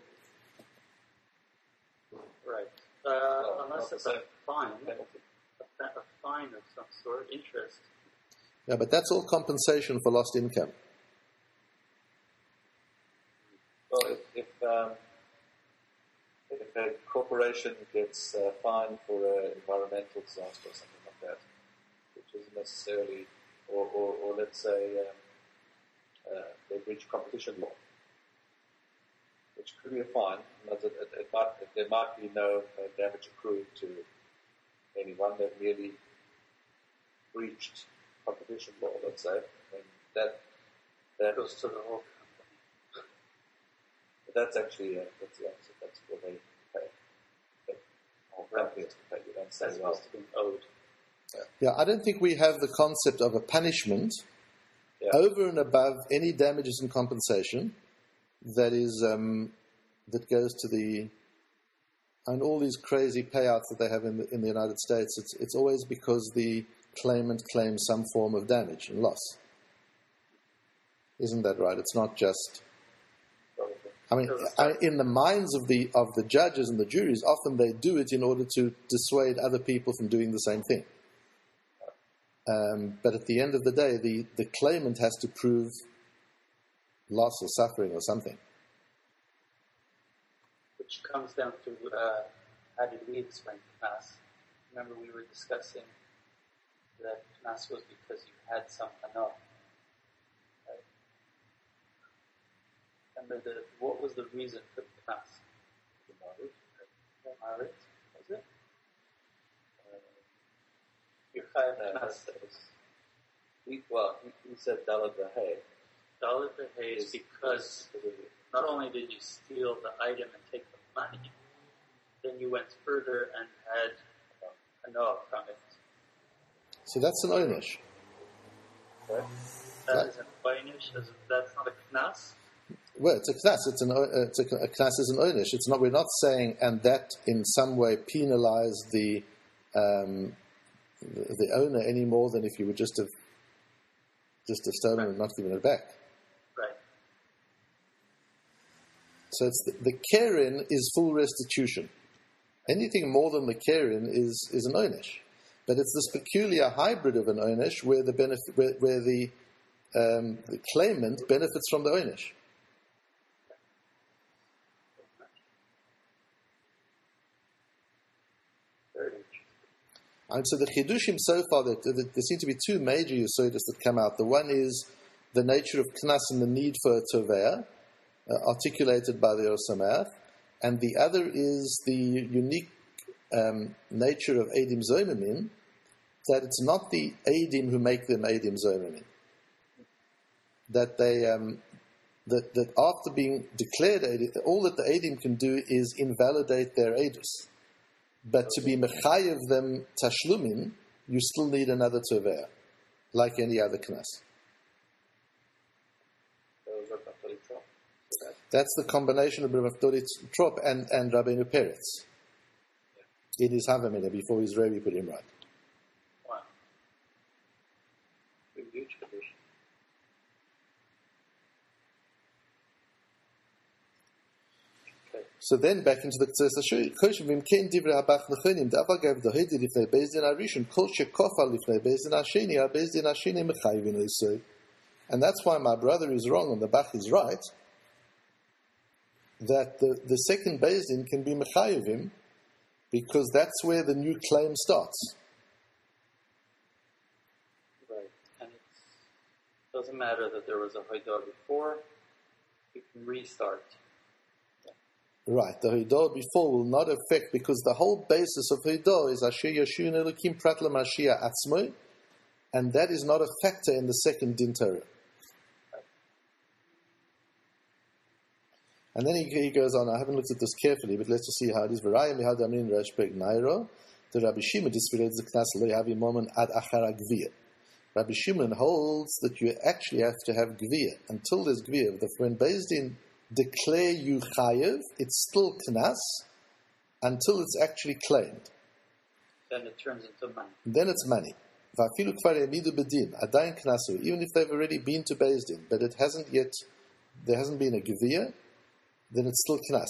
Right. Unless it's a fine, a fine of some sort, interest. Yeah, but that's all compensation for lost income. Well, if if a corporation gets fined for an environmental disaster or something like that, which isn't necessarily, or let's say they breach competition law, which could be a fine, but there might be no damage accrued to anyone. They've merely breached competition law, let's say, and that Goes to the whole company. that's actually that's the opposite. That's what they pay. The whole company has to pay. You don't say, That's well, supposed to be owed. Yeah, I don't think we have the concept of a punishment over and above any damages and compensation that is that goes to the and all these crazy payouts that they have in the United States. It's always because the claimant claims some form of damage and loss. Isn't that right? It's not just. I mean, in the minds of the judges and the juries, often they do it in order to dissuade other people from doing the same thing. But at the end of the day, the claimant has to prove loss or suffering or something. Which comes down to how did we explain Knas? Remember we were discussing that Knas was because you had some hana. Right? Remember what was the reason for the Knas? The Marit, was it? Your Chayav Knas. He said Dalet V'Hei. Dalet V'Hei is because not only did you steal the item and take the money, then you went further and had hana from it. So that's an oynish. Right? That is an oynish. That's not a Knas. Well, it's a knas. A knas is an oynish. It's not. We're not saying, and that in some way penalized the owner any more than if you would just have stolen and not given it back. Right. So it's the keren is full restitution. Anything more than the keren is an oynish, but it's this peculiar hybrid of an oynish where the benefit where the claimant benefits from the oynish. And so the chidushim so far, there seem to be two major yesodis that come out. The one is the nature of knas and the need for a tovea, articulated by the Or Sameach, and the other is the unique nature of Eidim Zomamin, that it's not the Eidim who make them Eidim Zomamin. That they that after being declared Eidim, all that the Eidim can do is invalidate their Eidus. But to be mechayev them tashlumin, you still need another tovea, like any other knas. That's the combination of Rav Dori Trop and Rabbeinu Peretz in his Havamina before his Rebbe put him right. Wow. Huge tradition. So then back into the Koshim Vimkein Divrei Habach Nechonim Da'avagav Dohedi Lifnei Beis Din Arishon Kol Shekofa Lifnei Beis Din Hasheni Beis Din Hasheni Mechayvin Oisei. And that's why my brother is wrong and the Bach is right. That the second Beis Din can be Mechayvim because that's where the new claim starts. Right, and it doesn't matter that there was a Hoidah before; you can restart. Right, the Hoidah before will not affect because the whole basis of Hoidah is Asher Yashun Elokim Prat LaMashiach Atzmoi, and that is not a factor in the second Din Torah. And then he goes on. I haven't looked at this carefully, but let's just see how it is. V'rayim v'had amin reshpeg nairo. The Rabbi Shimon disfiled the knas lo yavi moment ad achara gvir. Rabbi Shimon holds that you actually have to have gvir until there's gvir. When Beis Din declare you chayev, it's still knas until it's actually claimed. Then it turns into money. Then it's money. V'afilu kvar yamidu bedin adayin knasu. Even if they've already been to Beis Din, but it hasn't yet. There hasn't been a gvir. Then it's still knas.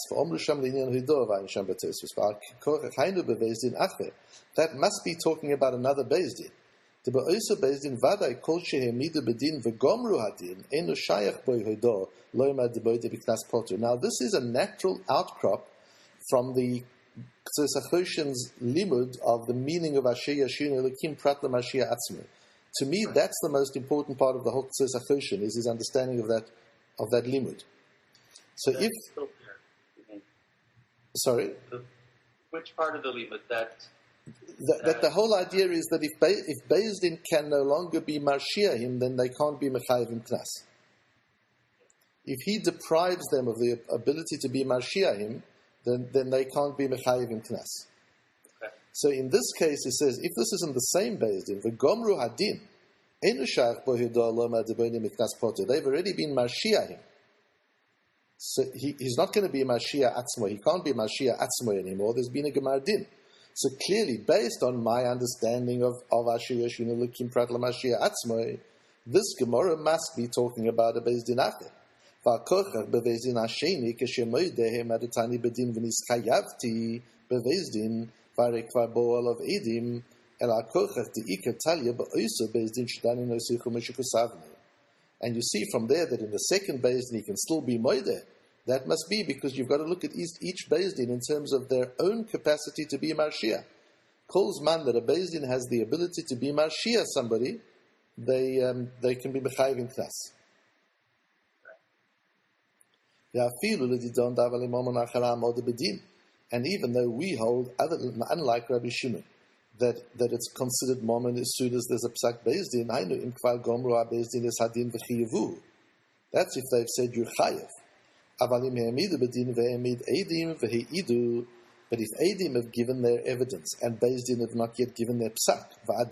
That must be talking about another Beis Din. Now this is a natural outcrop from the Tzos HaChoshen's limud of the meaning of Asher Yashun Elokim Prat LaMashiach Atzmo. To me, that's the most important part of the whole Tzos HaChoshen, is his understanding of that limud. So That's if... still there, you mean. Sorry? Which part of the limud? That the whole idea is that if Beis Din can no longer be Marshia him, then they can't be Mechayiv him Knas. If he deprives them of the ability to be Marshia him, then they can't be Mechayiv him Knas. Okay. So in this case, it says, if this isn't the same Beis Din, V'gomru hadin, enu shayach bo hido loma debonim miknas poter, they've already been Marshia him. So he's not going to be Marshia Atzmo. He can't be Marshia Atzmo anymore. There's been a Gemar Din. So clearly, based on my understanding of Asher Yashun Elokim Prat LaMashiach Atzmo, this Gemara must be talking about a Beis Din Acher. V'akochach beVeis Din Hasheni keshemoidehem adetani bedin v'nischayavti beVeis Din v'arekvar bo'ol of edim el akochach de'ikar talya ba'oso Beis Din shedani nosechu meshukosavne. And you see from there that in the second Beis Din he can still be moideh. That must be because you've got to look at each Beis Din in terms of their own capacity to be Marshia. Calls man that a Beis Din has the ability to be Marshia somebody, they can be Mechayiv in Knas. And even though we hold, unlike Rabbi Shimon, that it's considered Mammon as soon as there's a Psak Beis Din, I know in Kval Gomru Beis Din is Hadin v'chiyavu. That's if they've said you're Chayev. But if Eidim have given their evidence and Beis Din have not yet given their psak,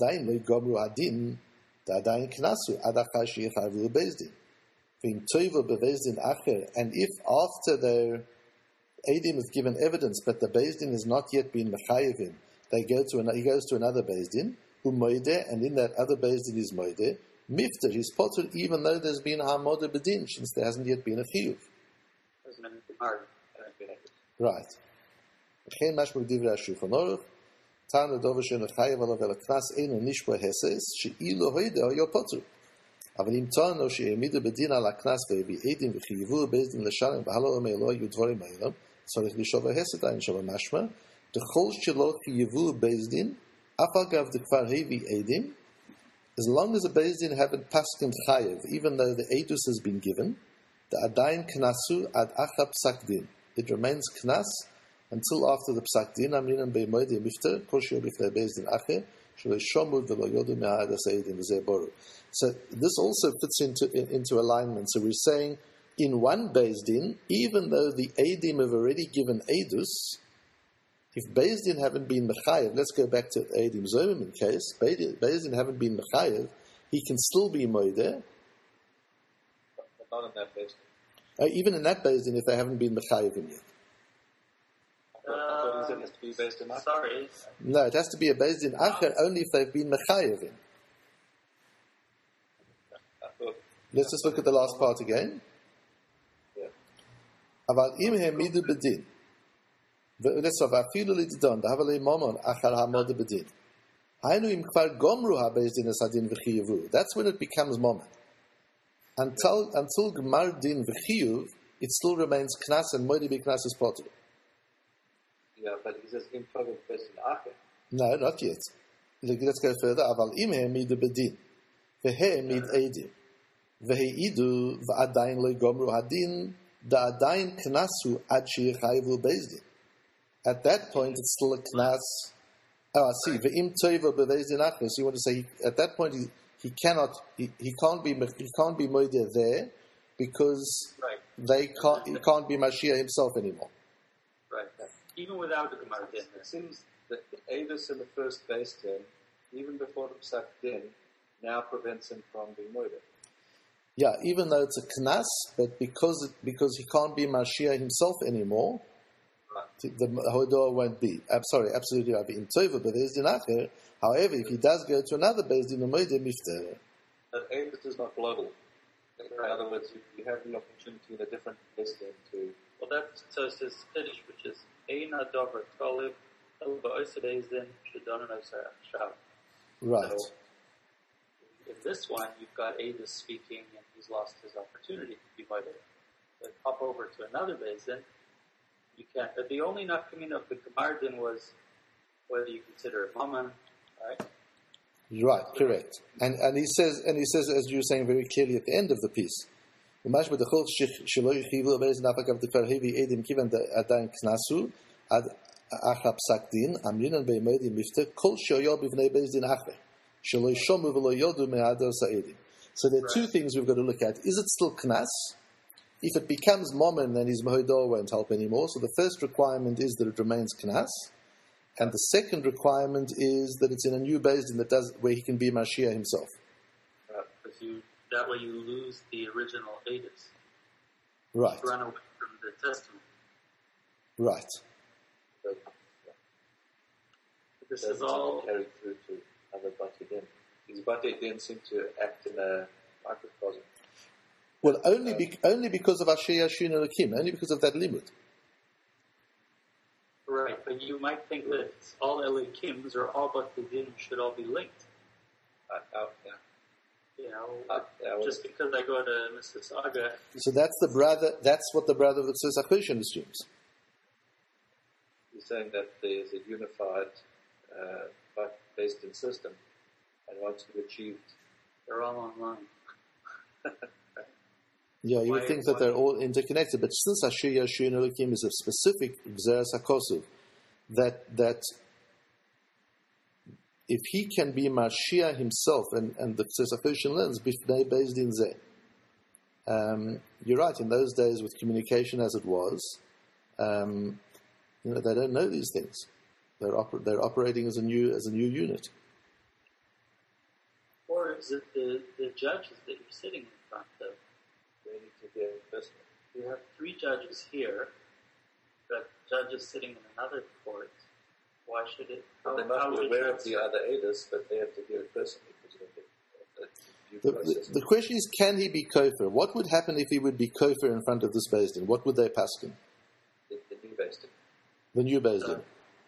and if after their Eidim have given evidence but the Beis Din has not yet been mechayevim, he goes to another Beis Din, and in that other Beis Din is moideh, mifter, he's potter even though there's been hamodah bedin, since there hasn't yet been a chiyuv. Right. וכן משמע דברי השולחן ערוך, טען לדובר שאין חייב עליו אל הקנס אינו נשבע הסס, שאילו הוידע היה פוטר. אבל אם טענו שהעמידו בדין על הקנס והביא עדים וחייבו בית דין לשלם והלא אומר לא היו דברים האלה, צריך לשאול הסת אין שווה משמע, דכל שלא חייבו בית דין, אף אגב דכבר הביא עדים, as long as the Beis Din haven't paskened chayev, even though the edus has been given, the adayin knasu ad acha psak din. It remains knas until after the psak din. Amrinan be'moed yemifter kol she'o b'fnei Beis Din acher shelo shomud v'lo yodu me'ad ha'sedim v'zeh boru. So this also fits into alignment. So we're saying in one Beis Din, even though the edim have already given edus, if Beis Din haven't been mechayev, let's go back to edim zomim case. Beis Din haven't been mechayev, he can still be moedeh. Not in that Beis Din. Even in that Beis Din, if they haven't been mechayevim yet. It has to be Beis Din Acher. Sorry. No, it has to be a Beis Din Acher only if they've been mechayevim. Let's just look at the last part again. Aval im hemidu bedin. Let's have afilu lididon. Dahavale momon achar hamod bedin. Hainu im kvar gomru ha Beis Din esadin v'chiyavu. That's when it becomes momon. Until Gemar Din v'chiyuv, it still remains knas and moedi b'knas is potter. Yeah, but he says in front of Beis Din Acher. No, not yet. Let's go further. Aval im hemidu bedin. Vehe mid edim. V'heidu v'adayin lo gomru hadin. Da'adayin knasu ad she'yechayivu Beis Din. At that point, it's still a knas. Oh, I see. Ve'im toiva b'Beis Din Acher. So you want to say at that point he can't be moedeh there because he can't be Mashiach himself anymore. Right. Even without the Gemara Din. It seems that the edus in the first Beis Din, even before the psak din, now prevents him from being moedeh. Yeah, even though it's a knas, but because he can't be Mashiach himself anymore, the hodah won't be. I'm sorry, absolutely right. In Tova, but Beis Din Acher. However, if he does go to another Beis Din, moedeh mifter. But edus is not global. In other words, you have the opportunity in a different Beis Din to. Well, that's so it says Kiddush, which is Ein Adover Tolib El Ba'osa Beis Din Shadon Osa Shav. Right. So, in this one, you've got Adis speaking, and he's lost his opportunity to be moedeh. But hop over to another Beis Din. you can't. But the only nafkamina of the Gemardin was whether you consider it mammon, right? Right, correct. And he says, as you were saying very clearly at the end of the piece, so there are two things we've got to look at. Is it still knas? If it becomes mammon, then his mohidah won't help anymore. So the first requirement is that it remains knas. And the second requirement is that it's in a new Beis Din where he can be Mashiach himself. Because that way you lose the original Eidos. Right. Run away from the testament. Right. But, this is all carried through to other Bati Din. His Bati Din seem to act in a microcosm. Well, only because of Asher Yashun Elokim, only because of that limit. Right, but you might think that all Elokims or all Bati Din should all be linked. Just because I go to Mississauga. So that's what the brother of the Tzedek HaChoshen assumes. He's saying that there's a unified Beis Din system, and once you've achieved, they're all online. Yeah, you would think that they're all interconnected, but since Asher Yashun Elokim is a specific Gzeras HaKosuv, that if he can be Mashiach himself, and the Tzedek HaChoshen learns, Bifnei Beis Din Zeh. You're right, in those days with communication as it was, they don't know these things. They're operating as a new unit. Or is it the judges that you're sitting in front of? they need to be investment. You have 3 judges here, but judges sitting in another court. Why should it? They must be aware of the other Eidos, but they have to do it personally because of the The question is, can he be kofar? What would happen if he would be kofar in front of this Beis Din? What would they paskin? the new Beis Din. The new Beis Din.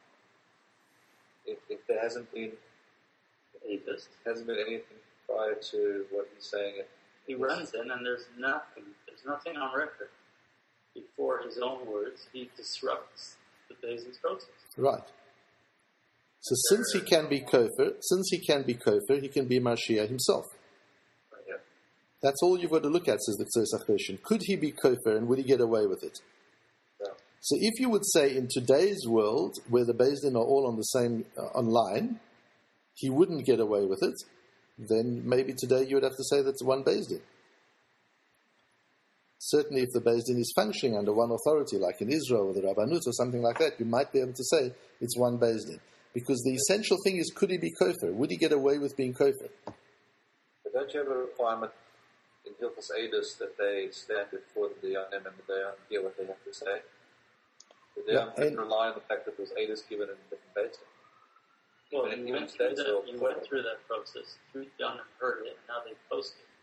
If there hasn't been anything prior to what he's saying, he runs in and there's nothing on record. Before his own words, he disrupts the Beis Din's process. Right. So since he can be kofar, he can be Mashiach himself. Yeah. That's all you've got to look at, says the Tzedek HaChoshen. Could he be kofar and would he get away with it? Yeah. So if you would say in today's world, where the Beis Din are all on the same online, he wouldn't get away with it, then maybe today you would have to say that's one Beis Din. Certainly if the Beis Din is functioning under one authority, like in Israel or the Rabbanut or something like that, you might be able to say it's one Beis Din. Because the essential thing is, could he be kofar? Would he get away with being kofar? But don't you have a requirement in Hilchos Eidos that they stand before the Dayanim and the Dayanim hear what they have to say? The Dayanim can rely on the fact that there's Eidos given in different Beis Din. Well, you went through that process. 3 Dayanim heard it, and now they post it.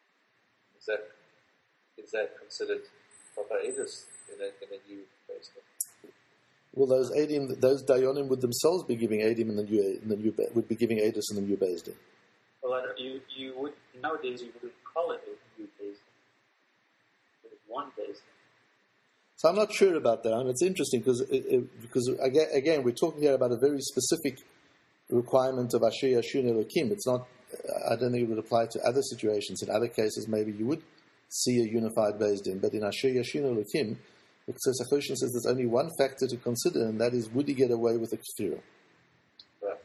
Is that considered proper Eidos in a new Beis Din? Well, those Dayanim would themselves be giving Eidim would be giving Eidos in the new Beis Din. Well, you would nowadays you wouldn't call it a new Beis Din. It's one Beis Din. So I'm not sure about that. And it's interesting because again we're talking here about a very specific requirement of Asher Yashun Elokim. It's not. I don't think it would apply to other situations. In other cases, maybe you would see a unified Beis Din, but in Asher Yashun Elokim, the Tzedek HaChoshen says there's only one factor to consider, and that is, would he get away with a kfirah? Right.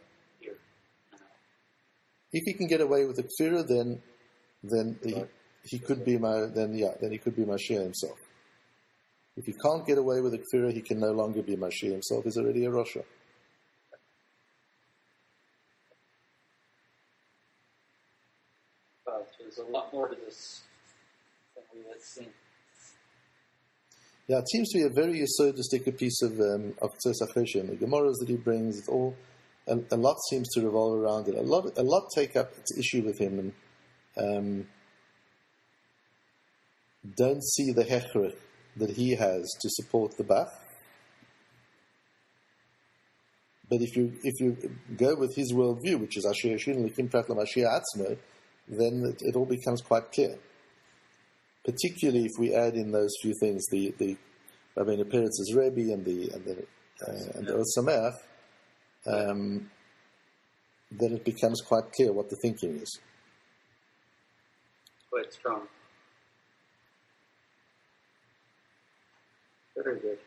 If he can get away with a kfirah, then he could be he could be Mashiach himself. If he can't get away with a kfirah, he can no longer be Mashiach himself. He's already a Rosha. There's a lot more to this than we had seen. Yeah, it seems to be a very yesodistic piece of Tzedek HaChoshen. The Gemaras that he brings, it's all a lot seems to revolve around it. A lot take up its issue with him and don't see the hechrech that he has to support the Bach. But if you go with his worldview, which is Asher Yashun Elokim Prat LaMashiach Atzmo, then it all becomes quite clear. Particularly if we add in those few things, the Rabbeinu Peretz's Rebbe and the Or Sameach, then it becomes quite clear what the thinking is. Quite strong. Very good.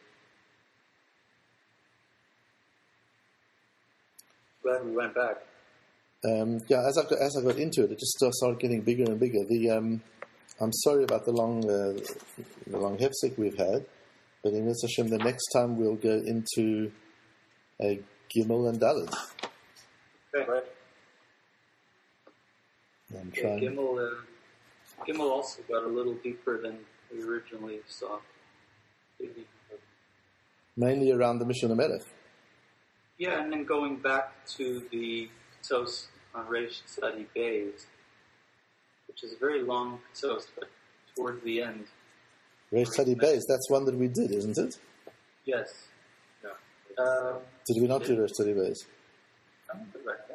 Glad we went back. As I got into it just started getting bigger and bigger. I'm sorry about the long hefsek we've had, but in Yetz Hashem, the next time we'll go into a Gimel and Dalet. Okay. Right. I'm trying. Gimel also got a little deeper than we originally saw. Mainly around the Mishnah Melech. Yeah, and then going back to the Tos on Reish Tzadi Beis, which is a very long Tos, but towards the end. Reish Tzadi Beis, that's one that we did, isn't it? Yes. Yeah. Did we not do Reish Tzadi Beis? I don't remember that.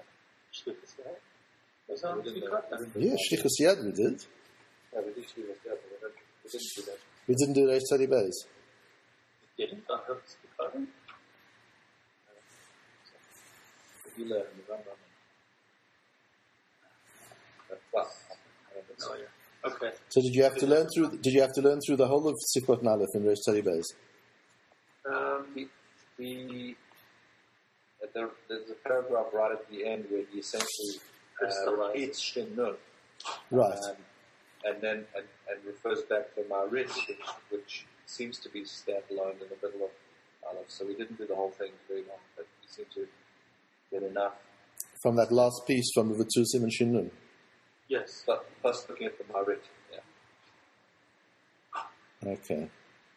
Yeah, Shlichus Yad we did. Yeah, we did Shlichus Yad, but we didn't do that. We didn't do Reish Tzadi Beis. Didn't? I hope it's the Okay. So did you have to learn through the whole of Sifot Nalef in Reish Tzadi Beis? There's a paragraph right at the end where he essentially repeats Shin Nun, right, and then refers back to Ma'arit, which seems to be standalone in the middle of Aleph. So we didn't do the whole thing very long, but we seem to get enough from that last piece from the V'tzusim and Shin Nun. Yes, but first looking at the Ma'arit. Yeah. Okay.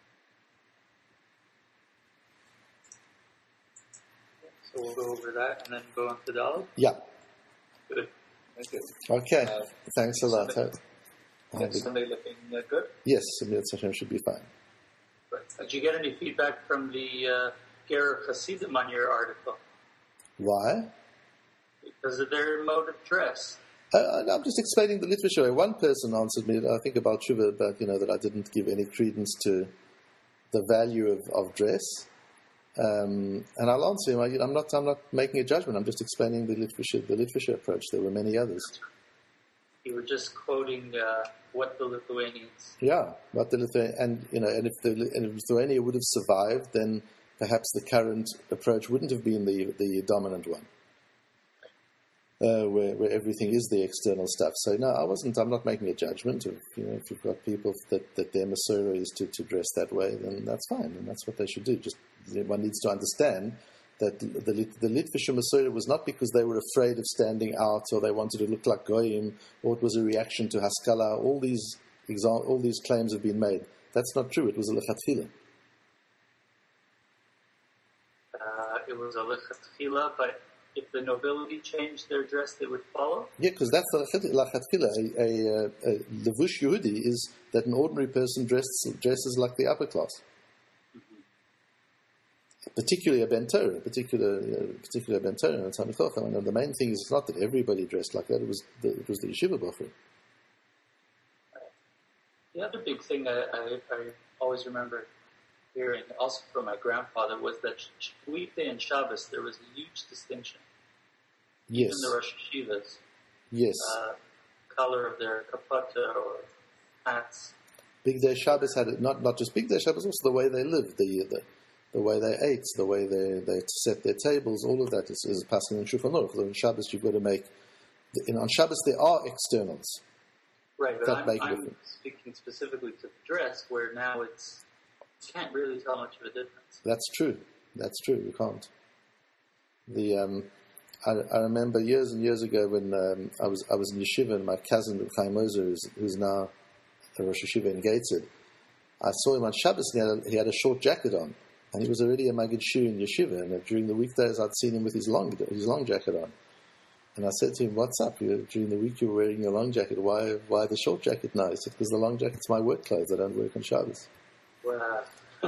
So we'll go over that and then go on to Dalet? Yeah. Good. Thank you. Okay. Thanks a lot. Next Sunday looking good? Yes, Yetz Hashem should be fine. Right. Did you get any feedback from the Ger Hasidim on your article? Why? Because of their mode of dress. I'm just explaining the literature. One person answered me, I think about Tshuva, about that I didn't give any credence to the value of dress. And I'll answer him. I'm not making a judgment. I'm just explaining the literature approach. There were many others. You were just quoting what the Lithuanians. Yeah, what the and if Lithuania would have survived, then perhaps the current approach wouldn't have been the dominant one, where everything is the external stuff. So no, I'm not making a judgment of if you've got people that their Masorah is to dress that way, then that's fine, and that's what they should do. Just one needs to understand that the Litvisher Masorah was not because they were afraid of standing out or they wanted to look like Goyim, or it was a reaction to Haskalah. All these claims have been made. That's not true. It was a lechatchila. It was a lechatchila, but if the nobility changed their dress, they would follow? Yeah, because that's the lechatchila. A levush Yehudi is that an ordinary person dresses like the upper class. Particularly a Ben Torah, particular Ben Torah and Talmid Chacham. And the main thing is it's not that everybody dressed like that. It was the yeshiva bochur. The other big thing I always remember hearing, also from my grandfather, was that weekday and Shabbos there was a huge distinction. Yes. In the Rosh Yeshivas. Yes. Color of their kapata or hats. Big Day Shabbos had it, not just Big Day Shabbos, also the way they lived, the way they ate, the way they set their tables, all of that is passing in Shulchan Aruch. On Shabbos you've got to make... on Shabbos there are externals. Right, but I'm speaking specifically to the dress, where now you can't really tell much of a difference. That's true. You can't. I remember years and years ago when I was in yeshiva, and my cousin Chaim Moser, who's now a Rosh Yeshiva in Gateshead, I saw him on Shabbos and he had a short jacket on, and he was already a Maggid Shir in yeshiva, and during the weekdays I'd seen him with his long jacket on. And I said to him, "What's up? During the week you were wearing your long jacket. Why the short jacket now?" He said, "Because the long jacket's my work clothes. I don't work on Shabbos." Wow.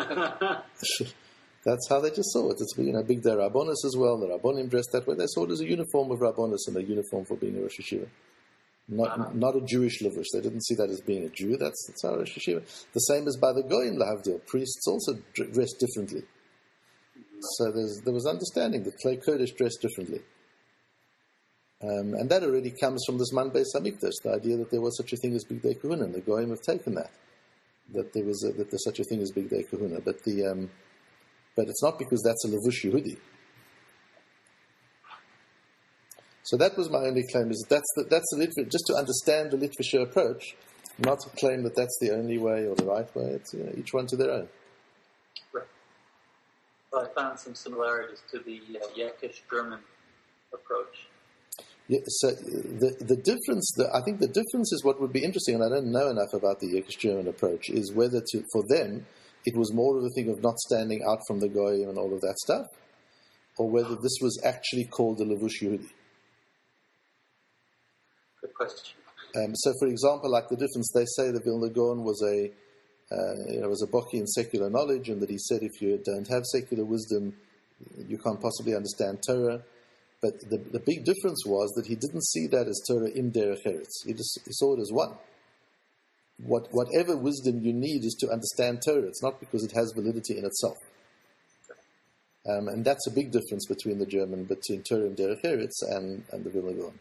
That's how they just saw it. It's Big Day Rabbonis as well. The Rabbonim dressed that way. They saw it as a uniform of Rabbonis and a uniform for being a Rosh Yeshiva. Not a Jewish levush. They didn't see that as being a Jew. That's our Rosh Hashiva. The same as by the Goyim lahavdil. Priests also dressed differently. So there was understanding that Klei Kodesh dressed differently. And that already comes from this Man Beis Hamikdash, the idea that there was such a thing as Bigdei Kahuna. And the Goyim have taken that there's such a thing as Bigdei Kahuna. But it's not because that's a levush Yehudi. So that was my only claim, is that's the Litvish, just to understand the Litvisher approach, not to claim that that's the only way or the right way. It's each one to their own. Right. Well, I found some similarities to the Yekish German approach. Yeah, so the difference, I think the difference is what would be interesting, and I don't know enough about the Yekish German approach, is whether for them it was more of a thing of not standing out from the Goyim and all of that stuff, or whether this was actually called the Levush Yehudi. Good question. So, for example, like the difference, they say that Vilna Gaon was a Bokhi in secular knowledge, and that he said if you don't have secular wisdom, you can't possibly understand Torah. But the big difference was that he didn't see that as Torah im derech eretz. He saw it as one. Whatever wisdom you need is to understand Torah. It's not because it has validity in itself. And that's a big difference between Torah im derech eretz and the Vilna Gaon.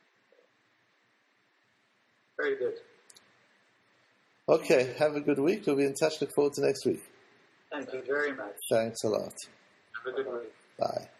Very good. Okay, have a good week. We'll be in touch. Look forward to next week. Thank you very much. Thanks a lot. Have a good week. Bye.